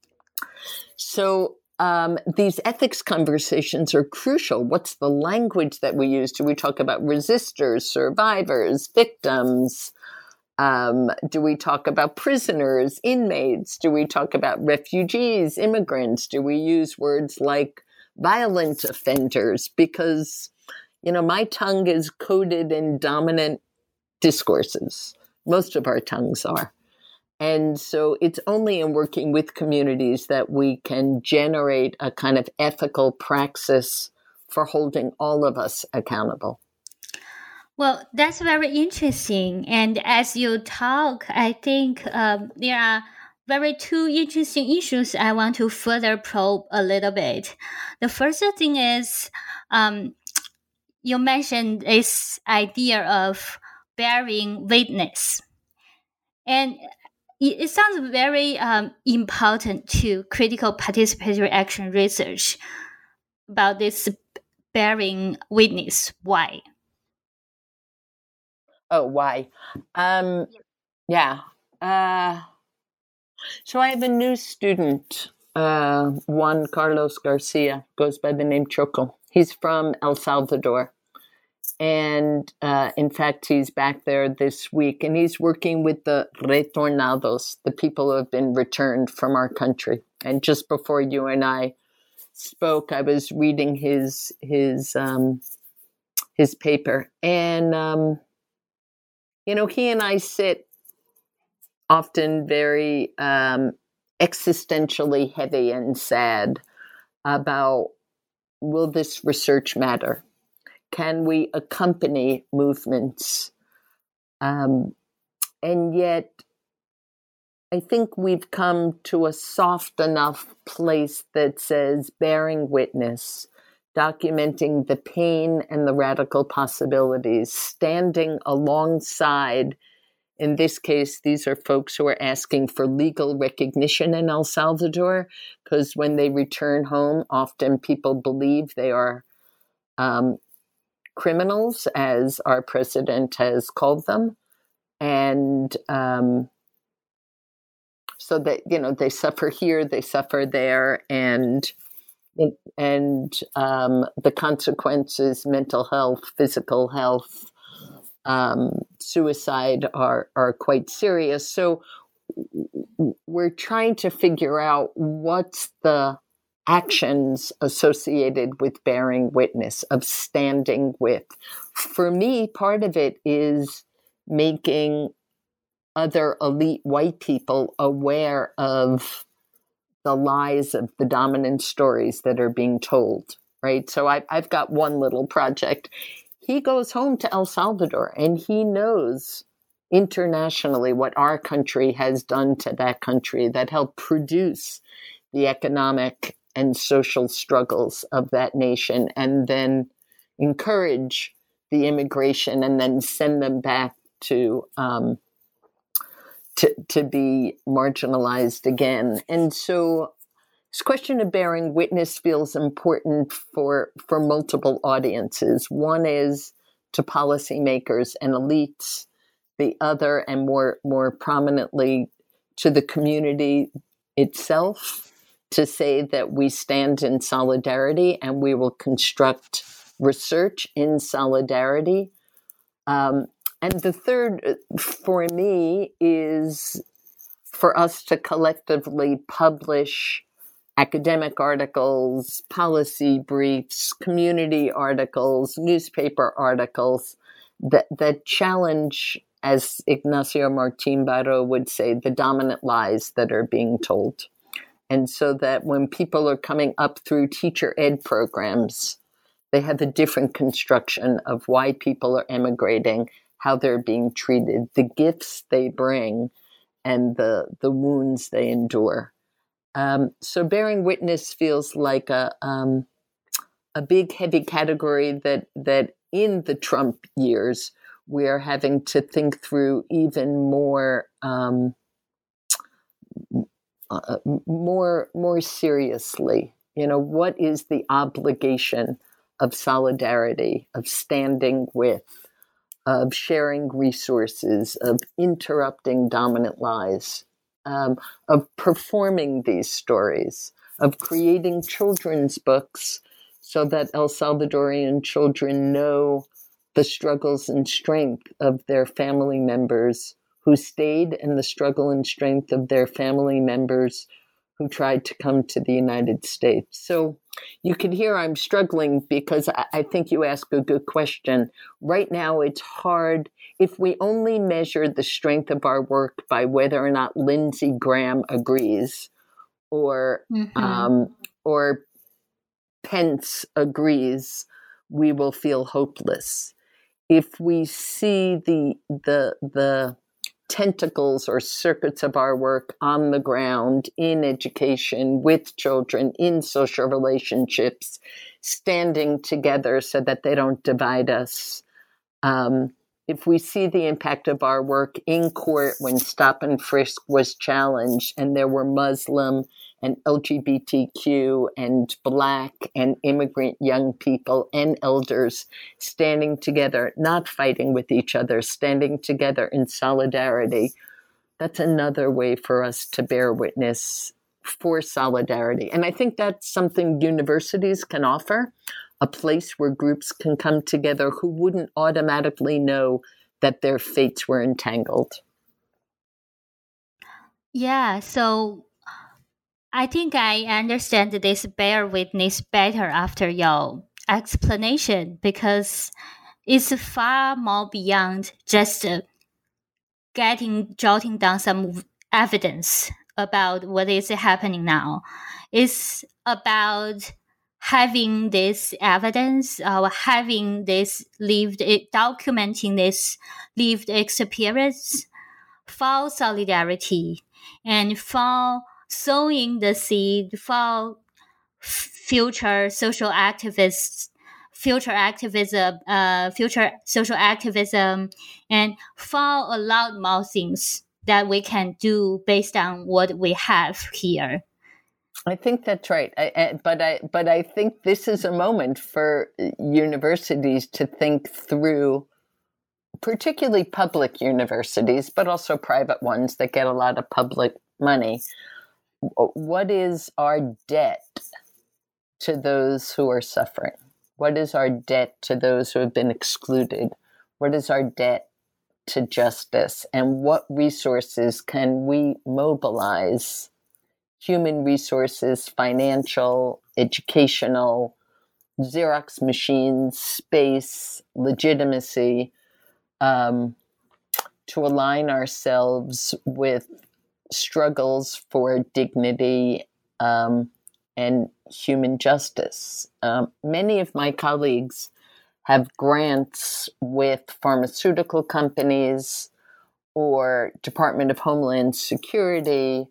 so um, these ethics conversations are crucial. What's the language that we use? Do we talk about resistors, survivors, victims? Um, do we talk about prisoners, inmates? Do we talk about refugees, immigrants? Do we use words like violent offenders? Because, you know, my tongue is coded in dominant discourses. Most of our tongues are. And so it's only in working with communities that we can generate a kind of ethical praxis for holding all of us accountable. Well, that's very interesting. And as you talk, I think um, there are very two interesting issues I want to further probe a little bit. The first thing is um, you mentioned this idea of bearing witness. And it, it sounds very um, important to critical participatory action research about this bearing witness. Why? Oh, why? Um, yeah. Uh, so I have a new student, uh, Juan Carlos Garcia, goes by the name Choco. He's from El Salvador. And uh, in fact, he's back there this week. And he's working with the retornados, the people who have been returned from our country. And just before you and I spoke, I was reading his his um, his paper. And um You know, he and I sit often very um, existentially heavy and sad about, will this research matter? Can we accompany movements? Um, and yet, I think we've come to a soft enough place that says bearing witness, documenting the pain and the radical possibilities, standing alongside. In this case, these are folks who are asking for legal recognition in El Salvador, because when they return home, often people believe they are um, criminals, as our president has called them. And um, so that, you know, they suffer here, they suffer there, and and um, the consequences, mental health, physical health, um, suicide are are quite serious. So we're trying to figure out what's the actions associated with bearing witness, of standing with. For me, part of it is making other elite white people aware of the lies of the dominant stories that are being told, right? So I, I've got one little project. He goes home to El Salvador and he knows internationally what our country has done to that country that helped produce the economic and social struggles of that nation, and then encourage the immigration and then send them back to um, to, to be marginalized again. And so this question of bearing witness feels important for, for multiple audiences. One is to policymakers and elites, the other, and more, more prominently, to the community itself, to say that we stand in solidarity and we will construct research in solidarity. Um, and the third, for me, is for us to collectively publish academic articles, policy briefs, community articles, newspaper articles that, that challenge, as Ignacio Martín Baró would say, the dominant lies that are being told. And so that when people are coming up through teacher ed programs, they have a different construction of why people are emigrating, how they're being treated, the gifts they bring, and the, the wounds they endure. Um, so bearing witness feels like a um, a big, heavy category that that in the Trump years, we are having to think through even more um, uh, more more seriously. You know, what is the obligation of solidarity, of standing with, of sharing resources, of interrupting dominant lies, um, of performing these stories, of creating children's books so that El Salvadorian children know the struggles and strength of their family members who stayed, and the struggle and strength of their family members who tried to come to the United States. So you can hear I'm struggling because I, I think you ask a good question. Right now, it's hard. If we only measure the strength of our work by whether or not Lindsey Graham agrees, or mm-hmm. um, or Pence agrees, we will feel hopeless. If we see the the the tentacles or circuits of our work on the ground, in education, with children, in social relationships, standing together so that they don't divide us. Um, if we see the impact of our work in court when stop and frisk was challenged and there were Muslim and L G B T Q and Black and immigrant young people and elders standing together, not fighting with each other, standing together in solidarity, that's another way for us to bear witness for solidarity. And I think that's something universities can offer, a place where groups can come together who wouldn't automatically know that their fates were entangled. Yeah, so I think I understand this bear witness better after your explanation, because it's far more beyond just uh, getting, jotting down some evidence about what is happening now. It's about having this evidence, or having this lived, documenting this lived experience for solidarity and for sowing the seed for future social activists, future activism, uh, future social activism, and for a lot more things that we can do based on what we have here. I think that's right. I, I, but I, but I think this is a moment for universities to think through, particularly public universities, but also private ones that get a lot of public money. What is our debt to those who are suffering? What is our debt to those who have been excluded? What is our debt to justice? And what resources can we mobilize? Human resources, financial, educational, Xerox machines, space, legitimacy, um, to align ourselves with struggles for dignity um, and human justice. Um, many of my colleagues have grants with pharmaceutical companies or Department of Homeland Security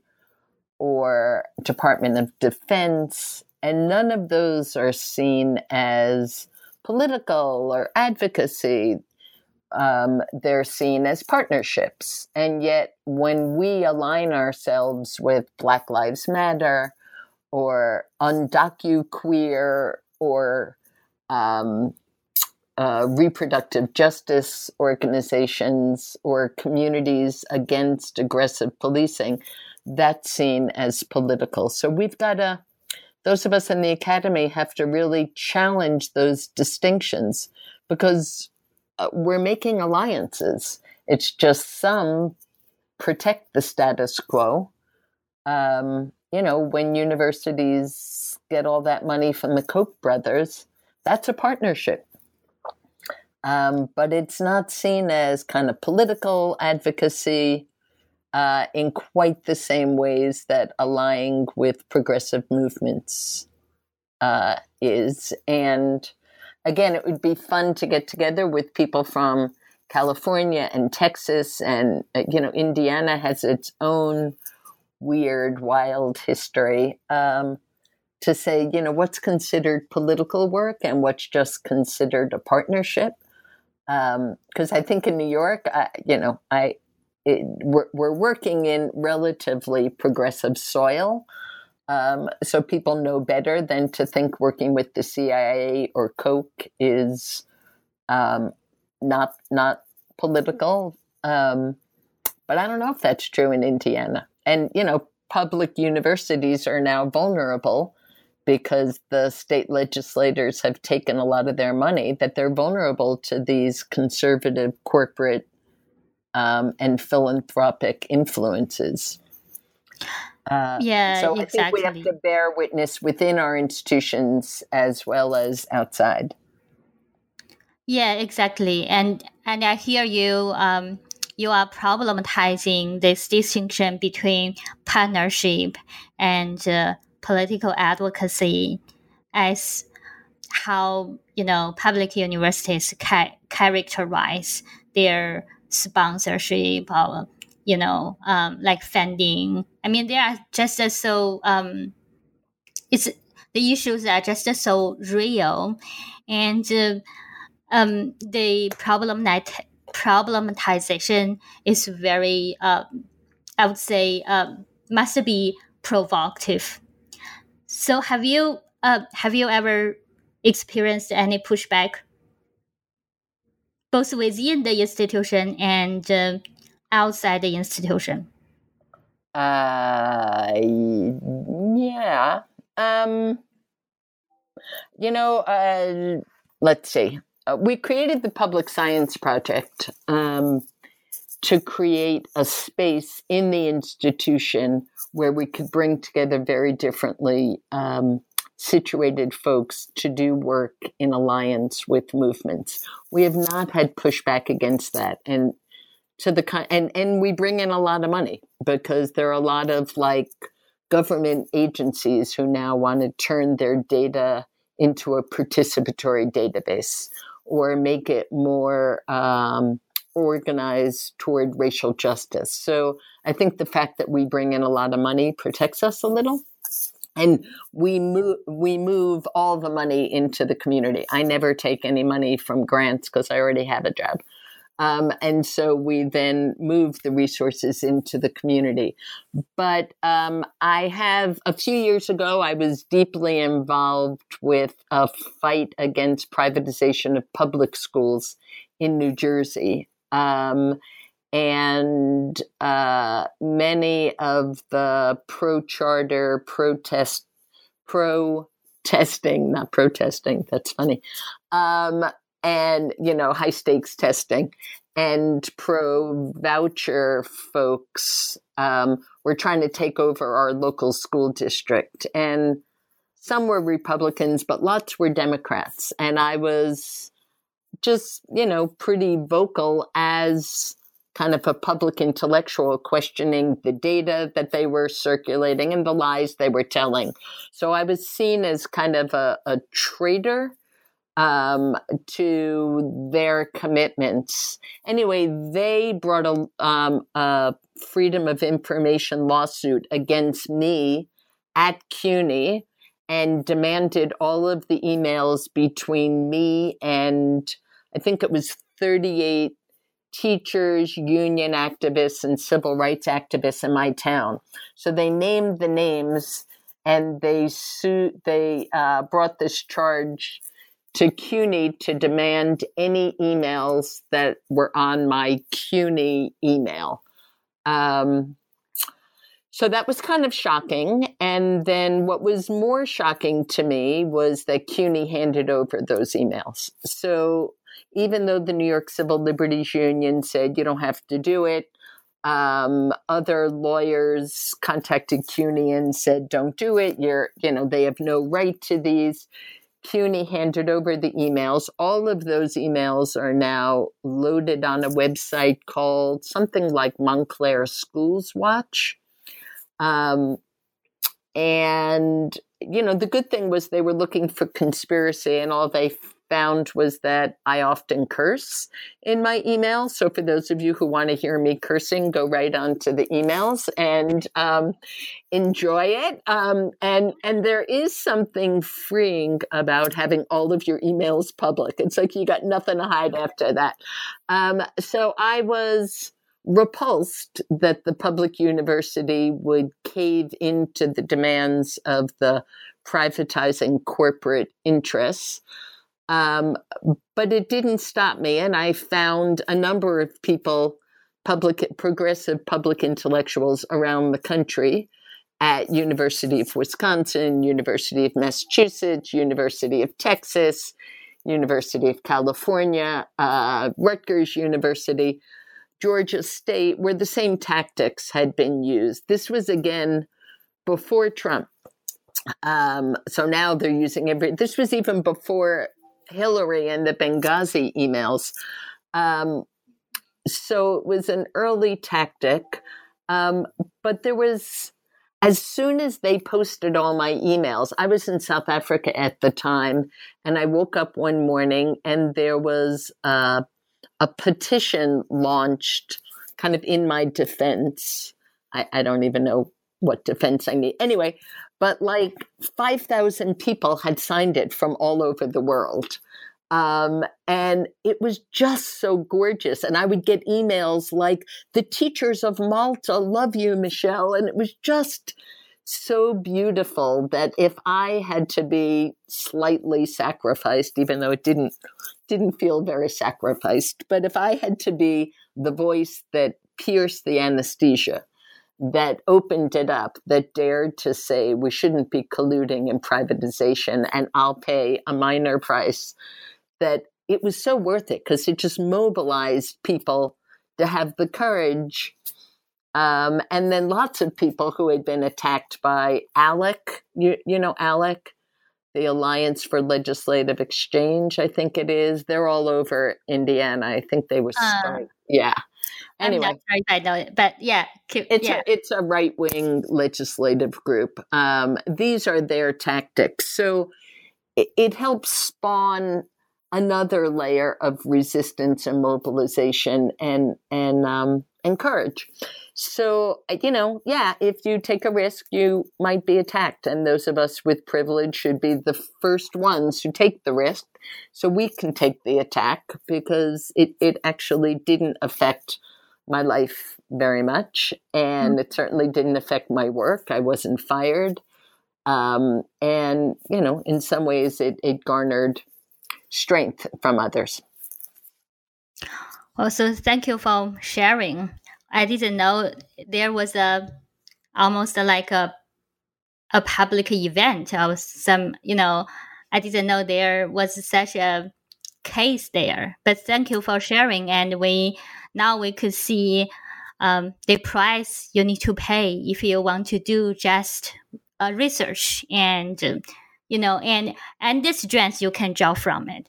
or Department of Defense, and none of those are seen as political or advocacy. Um, they're seen as partnerships. And yet, when we align ourselves with Black Lives Matter or UndocuQueer or um, uh, reproductive justice organizations or communities against aggressive policing, that's seen as political. So we've got to, those of us in the academy have to really challenge those distinctions, because uh, we're making alliances. It's just some protect the status quo. Um, you know, when universities get all that money from the Koch brothers, that's a partnership. Um, but it's not seen as kind of political advocacy uh, in quite the same ways that allying with progressive movements uh, is. And again, it would be fun to get together with people from California and Texas, and, uh, you know, Indiana has its own weird, wild history, um, to say, you know, what's considered political work and what's just considered a partnership. Because um, I think in New York, I, you know, I it, we're, we're working in relatively progressive soil. Um, so people know better than to think working with the C I A or Koch is um, not not political. Um, but I don't know if that's true in Indiana. And, you know, public universities are now vulnerable because the state legislators have taken a lot of their money, that they're vulnerable to these conservative corporate um, and philanthropic influences. Uh, yeah, so I exactly. think we have to bear witness within our institutions as well as outside. Yeah, exactly. And and I hear you. Um, you are problematizing this distinction between partnership and uh, political advocacy as how, you know, public universities ca- characterize their sponsorship or, you know, um, like funding. I mean, they are just uh, so um, it's the issues are just uh, so real, and uh, um, the problemat- problematization is very, uh, I would say, um, must be provocative. So, have you uh, have you ever experienced any pushback, both within the institution and uh, outside the institution? Uh, yeah. Um, you know, uh, let's see. Uh, we created the Public Science Project um, to create a space in the institution where we could bring together very differently um, situated folks to do work in alliance with movements. We have not had pushback against that. And to the and and we bring in a lot of money because there are a lot of like government agencies who now want to turn their data into a participatory database or make it more um, organized toward racial justice. So I think the fact that we bring in a lot of money protects us a little. And we move we move all the money into the community. I never take any money from grants because I already have a job. Um, and so we then move the resources into the community. But um, I have, a few years ago, I was deeply involved with a fight against privatization of public schools in New Jersey. Um, and uh, many of the pro-charter, protest, pro-testing, not protesting, that's funny, um, and, you know, high-stakes testing, and pro-voucher folks um, were trying to take over our local school district. And some were Republicans, but lots were Democrats. And I was just, you know, pretty vocal as kind of a public intellectual, questioning the data that they were circulating and the lies they were telling. So I was seen as kind of a, a traitor um, to their commitments. Anyway, they brought a, um, a Freedom of Information lawsuit against me at CUNY and demanded all of the emails between me and I think it was thirty-eight teachers, union activists, and civil rights activists in my town. So they named the names, and they sued. They uh, brought this charge to CUNY to demand any emails that were on my CUNY email. Um, so that was kind of shocking. And then what was more shocking to me was that CUNY handed over those emails. So even though the New York Civil Liberties Union said you don't have to do it, um, other lawyers contacted CUNY and said, don't do it. You're, you know, they have no right to these. CUNY handed over the emails. All of those emails are now loaded on a website called something like Montclair Schools Watch. Um, and, you know, the good thing was they were looking for conspiracy, and all they found was that I often curse in my emails. So for those of you who want to hear me cursing, go right onto the emails and um, enjoy it. Um, and and there is something freeing about having all of your emails public. It's like you got nothing to hide after that. Um, so I was repulsed that the public university would cave into the demands of the privatizing corporate interests. Um, but it didn't stop me. And I found a number of people, public, progressive public intellectuals around the country at University of Wisconsin, University of Massachusetts, University of Texas, University of California, uh, Rutgers University, Georgia State, where the same tactics had been used. This was, again, before Trump. Um, so now they're using every, this was even before Hillary and the Benghazi emails. Um, so it was an early tactic. Um, but there was, as soon as they posted all my emails, I was in South Africa at the time, and I woke up one morning and there was uh, a petition launched kind of in my defense. I, I don't even know what defense I need. Anyway, but like five thousand people had signed it from all over the world. Um, and it was just so gorgeous. And I would get emails like, the teachers of Malta love you, Michelle. And it was just so beautiful that if I had to be slightly sacrificed, even though it didn't, didn't feel very sacrificed, but if I had to be the voice that pierced the anesthesia, that opened it up, that dared to say we shouldn't be colluding in privatization, and I'll pay a minor price, that it was so worth it because it just mobilized people to have the courage. Um, and then lots of people who had been attacked by ALEC, you, you know, ALEC, the Alliance for Legislative Exchange, I think it is. They're all over Indiana. I think they were starting. Uh, yeah. Anyway, I'm not sure if I know it, but yeah, it's yeah. a, it's a right wing legislative group. Um, these are their tactics, so it, it helps spawn another layer of resistance and mobilization and and um, and courage. So you know, yeah, if you take a risk, you might be attacked, and those of us with privilege should be the first ones who take the risk, so we can take the attack because it it actually didn't affect my life very much, and it certainly didn't affect my work. I wasn't fired. Um, and, you know, in some ways it, it garnered strength from others. Also, thank you for sharing. I didn't know there was a almost like a a public event of some, you know, I didn't know there was such a case there. But thank you for sharing. And we now we could see um, the price you need to pay if you want to do just uh, research and uh, you know and and the strengths you can draw from it.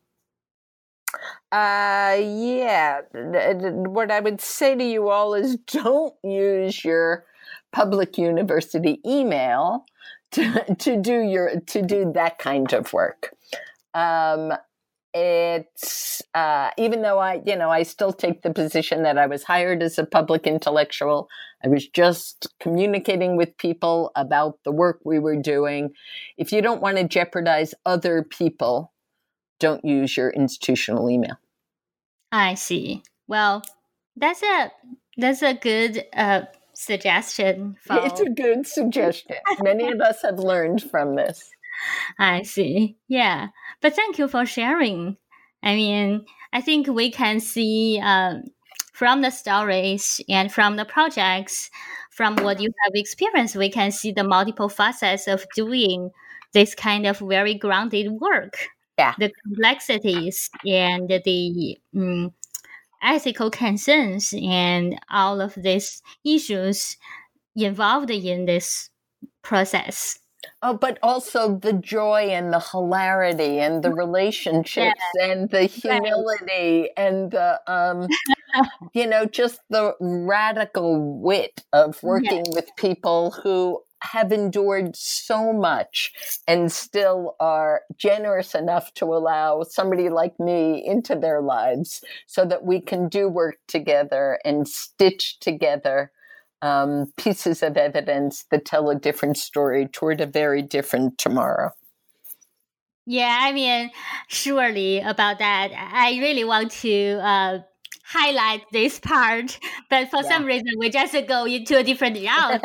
Uh, yeah. What I would say to you all is don't use your public university email to, to do your to do that kind of work. Um, it's uh, even though I, you know, I still take the position that I was hired as a public intellectual. I was just communicating with people about the work we were doing. If you don't want to jeopardize other people, don't use your institutional email. I see. Well, that's a that's a good uh, suggestion. For... It's a good suggestion. Many of us have learned from this. I see. Yeah. But thank you for sharing. I mean, I think we can see um, from the stories and from the projects, from what you have experienced, we can see the multiple facets of doing this kind of very grounded work. Yeah. The complexities and the um, ethical concerns and all of these issues involved in this process. Oh, but also the joy and the hilarity and the relationships yeah. and the humility right. and the, um, you know, just the radical wit of working yes. with people who have endured so much and still are generous enough to allow somebody like me into their lives so that we can do work together and stitch together um, pieces of evidence that tell a different story toward a very different tomorrow. Yeah, I mean, surely about that. I really want to uh, highlight this part, but for yeah. some reason we just go into a different route.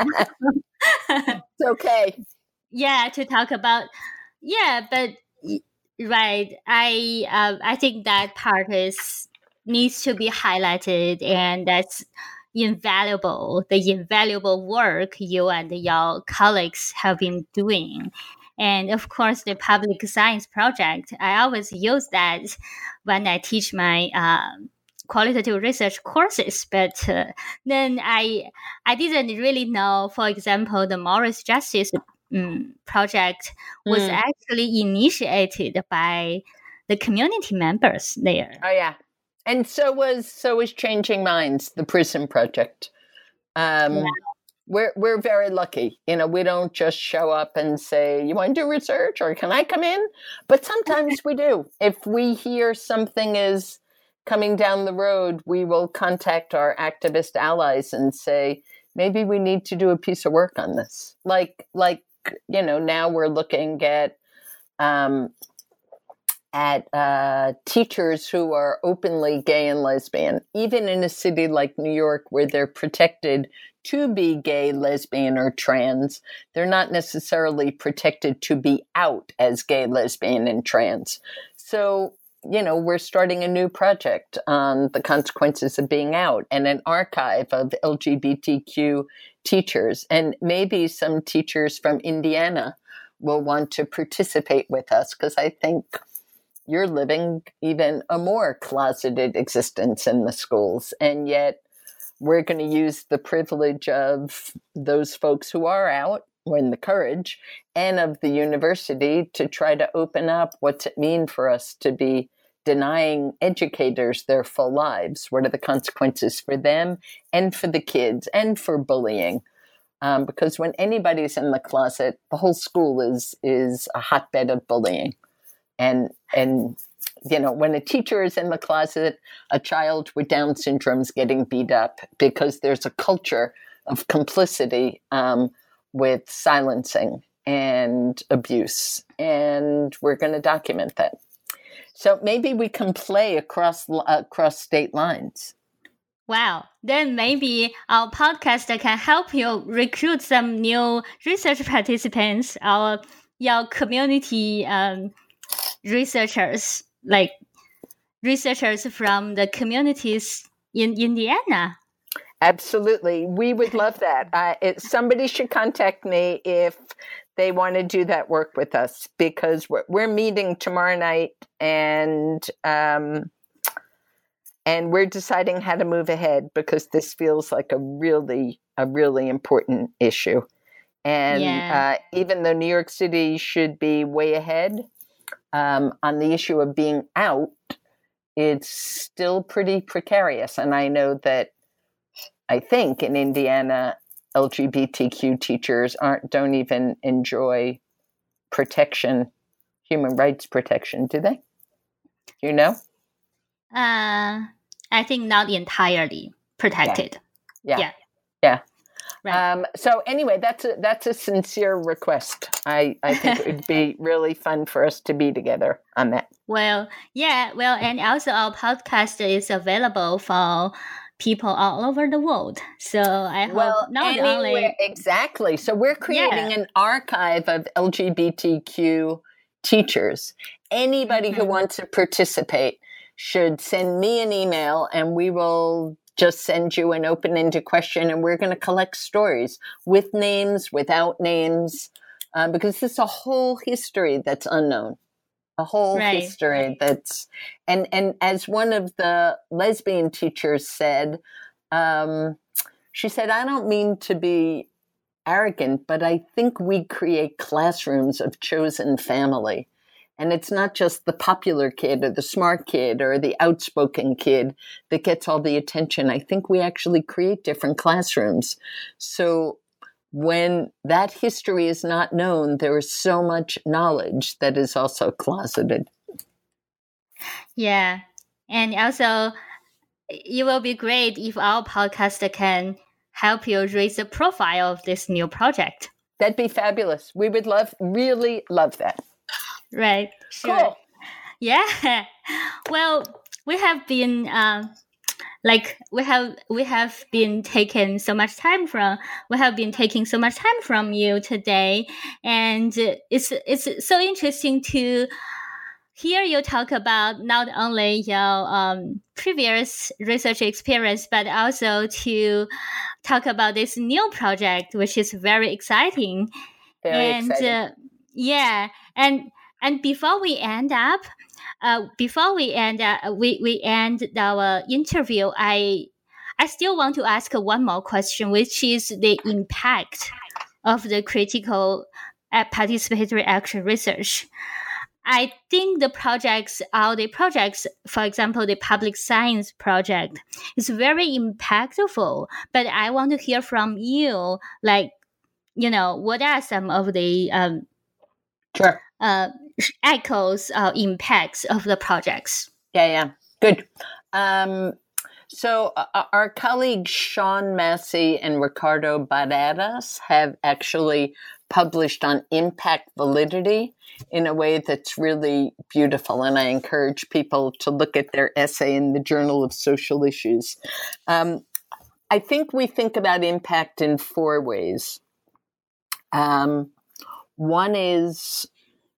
It's okay. Yeah, to talk about, yeah, but right, I uh, I think that part is needs to be highlighted, and that's invaluable. The invaluable work you and your colleagues have been doing. And of course, the public science project, I always use that when I teach my um, qualitative research courses. But uh, then I I didn't really know, for example, the Morris Justice um, project was mm. actually initiated by the community members there. Oh, yeah. And so was so was Changing Minds, the PRISM project. Um, yeah. We're we're very lucky. You know, we don't just show up and say, you want to do research or can I come in? But sometimes we do. If we hear something is coming down the road, we will contact our activist allies and say, maybe we need to do a piece of work on this. Like, like you know, now we're looking at um, at uh, teachers who are openly gay and lesbian, even in a city like New York where they're protected to be gay, lesbian, or trans. They're not necessarily protected to be out as gay, lesbian, and trans. So, you know, we're starting a new project on the consequences of being out and an archive of L G B T Q teachers. And maybe some teachers from Indiana will want to participate with us because I think you're living even a more closeted existence in the schools. And yet we're going to use the privilege of those folks who are out, and the courage, and of the university to try to open up what's it mean for us to be denying educators their full lives. What are the consequences for them and for the kids and for bullying? Um, because when anybody's in the closet, the whole school is is a hotbed of bullying. And, and you know, when a teacher is in the closet, a child with Down syndrome is getting beat up because there's a culture of complicity um, with silencing and abuse. And we're going to document that. So maybe we can play across uh, across state lines. Wow. Then maybe our podcast can help you recruit some new research participants or your community um, researchers, like researchers from the communities in Indiana. Absolutely. We would love that. Uh, it, somebody should contact me if they want to do that work with us, because we're, we're meeting tomorrow night, and um, and we're deciding how to move ahead, because this feels like a really, a really important issue. And Yeah. uh, even though New York City should be way ahead um, on the issue of being out, it's still pretty precarious. And I know that I think in Indiana, L G B T Q teachers aren't don't even enjoy protection, human rights protection, do they? Do you know? Uh, I think not entirely protected. Yeah. Yeah. Yeah. Right. Um, so anyway, that's a, that's a sincere request. I, I think it would be really fun for us to be together on that. Well, yeah. Well, and also our podcast is available for people all over the world. So I hope Well, not anywhere, only exactly. So we're creating Yeah. an archive of L G B T Q teachers. Anybody who Mhm. wants to participate should send me an email, and we will just send you an open-ended question, and we're going to collect stories with names, without names, uh, because there's a whole history that's unknown. A whole Right. history that's, and and as one of the lesbian teachers said, um, she said, I don't mean to be arrogant, but I think we create classrooms of chosen family. And it's not just the popular kid or the smart kid or the outspoken kid that gets all the attention. I think we actually create different classrooms. So when that history is not known, there is so much knowledge that is also closeted. Yeah. And also, it will be great if our podcast can help you raise the profile of this new project. That'd be fabulous. We would love, really love that. Right. Sure. Cool. Yeah. Well, we have been um, like we have we have been taking so much time from we have been taking so much time from you today, and it's it's so interesting to hear you talk about not only your um, previous research experience, but also to talk about this new project, which is very exciting. Very and exciting. Uh, yeah, and and before we end up, uh, before we end, uh, we we end our interview. I I still want to ask one more question, which is the impact of the critical uh, participatory action research. I think the projects, all the projects, for example, the public science project, is very impactful. But I want to hear from you, like, you know, what are some of the um, Sure. uh, echoes or impacts of the projects? Yeah, yeah. Good. Um, so uh, our colleagues Sean Massey and Ricardo Barreras have actually published on impact validity in a way that's really beautiful. And I encourage people to look at their essay in the Journal of Social Issues. Um, I think we think about impact in four ways. Um, one is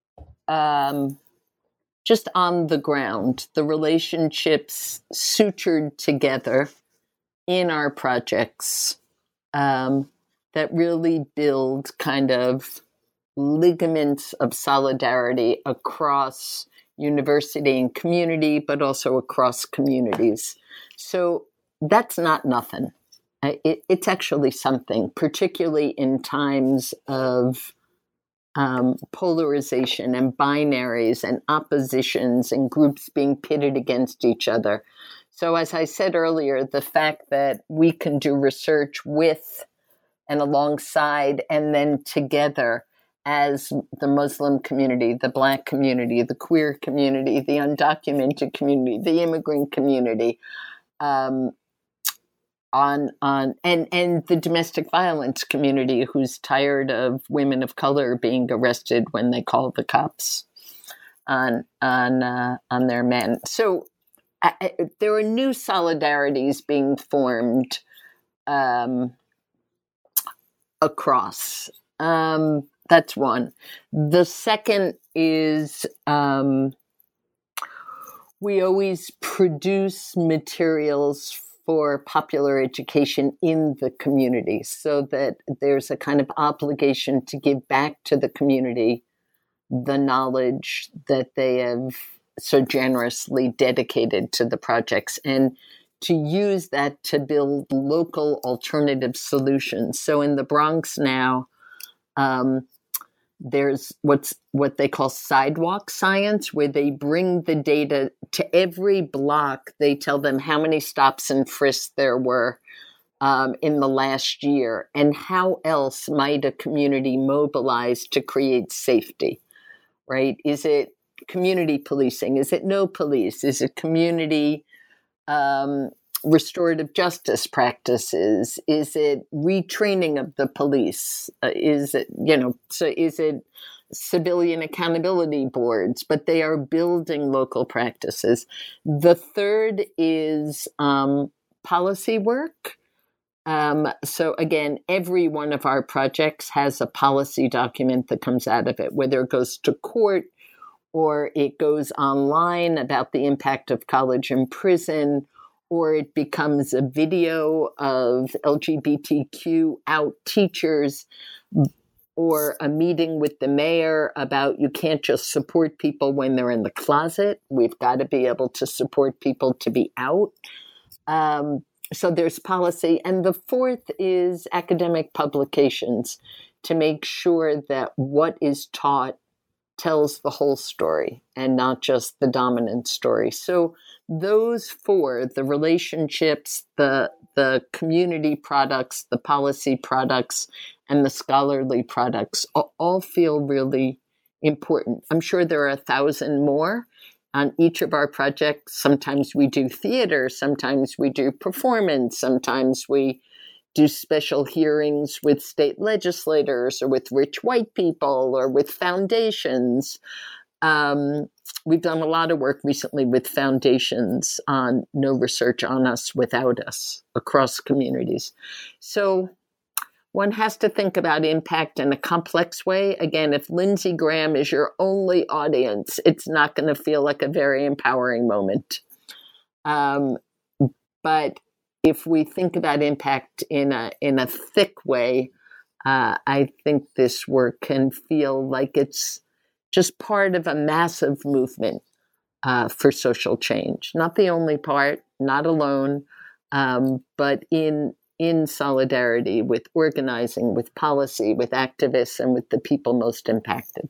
um, just on the ground, the relationships sutured together in our projects um, that really build kind of ligaments of solidarity across university and community, but also across communities. So that's not nothing. It, it's actually something, particularly in times of um, polarization and binaries and oppositions and groups being pitted against each other. So as I said earlier, the fact that we can do research with and alongside and then together as the Muslim community, the Black community, the queer community, the undocumented community, the immigrant community, um, on on and and the domestic violence community, who's tired of women of color being arrested when they call the cops on on uh, on their men. So I, I, there are new solidarities being formed um, across. Um, that's one. The second is um, we always produce materials for popular education in the community, so that there's a kind of obligation to give back to the community the knowledge that they have so generously dedicated to the projects, and to use that to build local alternative solutions. So in the Bronx now, um, there's what's what they call sidewalk science, where they bring the data to every block. They tell them how many stops and frisks there were um, in the last year, and how else might a community mobilize to create safety, right? Is it community policing? Is it no police? Is it community um, restorative justice practices? Is it retraining of the police? Uh, is it, you know, so is it civilian accountability boards? But they are building local practices. The third is um, policy work. Um, so again, every one of our projects has a policy document that comes out of it, whether it goes to court or it goes online about the impact of college and prison, or it becomes a video of L G B T Q out teachers, or a meeting with the mayor about you can't just support people when they're in the closet. We've got to be able to support people to be out. Um, so there's policy. And the fourth is academic publications, to make sure that what is taught tells the whole story and not just the dominant story. So those four, the relationships, the the community products, the policy products, and the scholarly products all, all feel really important. I'm sure there are a thousand more on each of our projects. Sometimes we do theater, sometimes we do performance, sometimes we do special hearings with state legislators or with rich white people or with foundations. Um, we've done a lot of work recently with foundations on No Research on Us Without Us across communities. So one has to think about impact in a complex way. Again, if Lindsey Graham is your only audience, it's not going to feel like a very empowering moment. Um, but if we think about impact in a in a thick way, uh, I think this work can feel like it's just part of a massive movement uh, for social change. Not the only part, not alone, um, but in in solidarity with organizing, with policy, with activists, and with the people most impacted.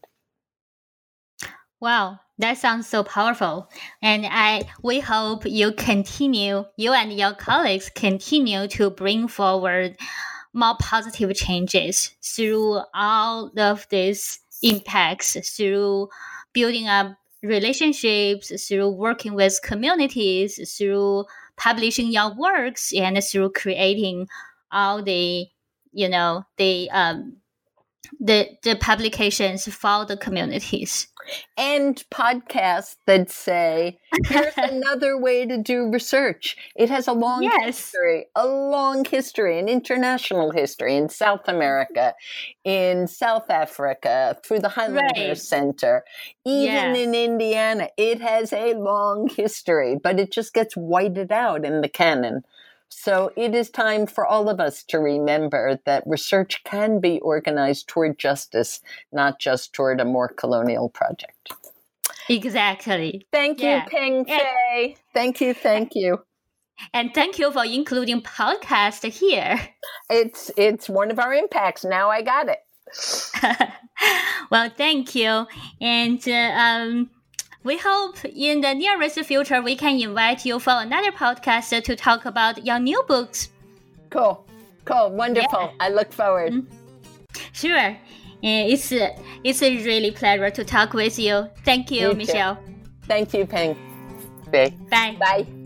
Wow, that sounds so powerful. And I we hope you continue, you and your colleagues continue to bring forward more positive changes through all of these impacts, through building up relationships, through working with communities, through publishing your works, and through creating all the, you know, the um the the publications for the communities. And podcasts that say, here's another way to do research. It has a long yes. history, a long history, an international history in South America, in South Africa, through the Highlander right. Center, even yeah. in Indiana. It has a long history, but it just gets whited out in the canon. So it is time for all of us to remember that research can be organized toward justice, not just toward a more colonial project. Exactly. Thank you, yeah. Peng Fei. Thank you, thank you. And thank you for including podcast here. It's it's one of our impacts. Now I got it. Well, thank you. And uh, um. we hope in the nearest future we can invite you for another podcast to talk about your new books. Cool. Cool. Wonderful. Yeah. I look forward. Mm-hmm. Sure. It's, it's a really pleasure to talk with you. Thank you, you Michelle. Too. Thank you, Peng. Bye. Bye. Bye.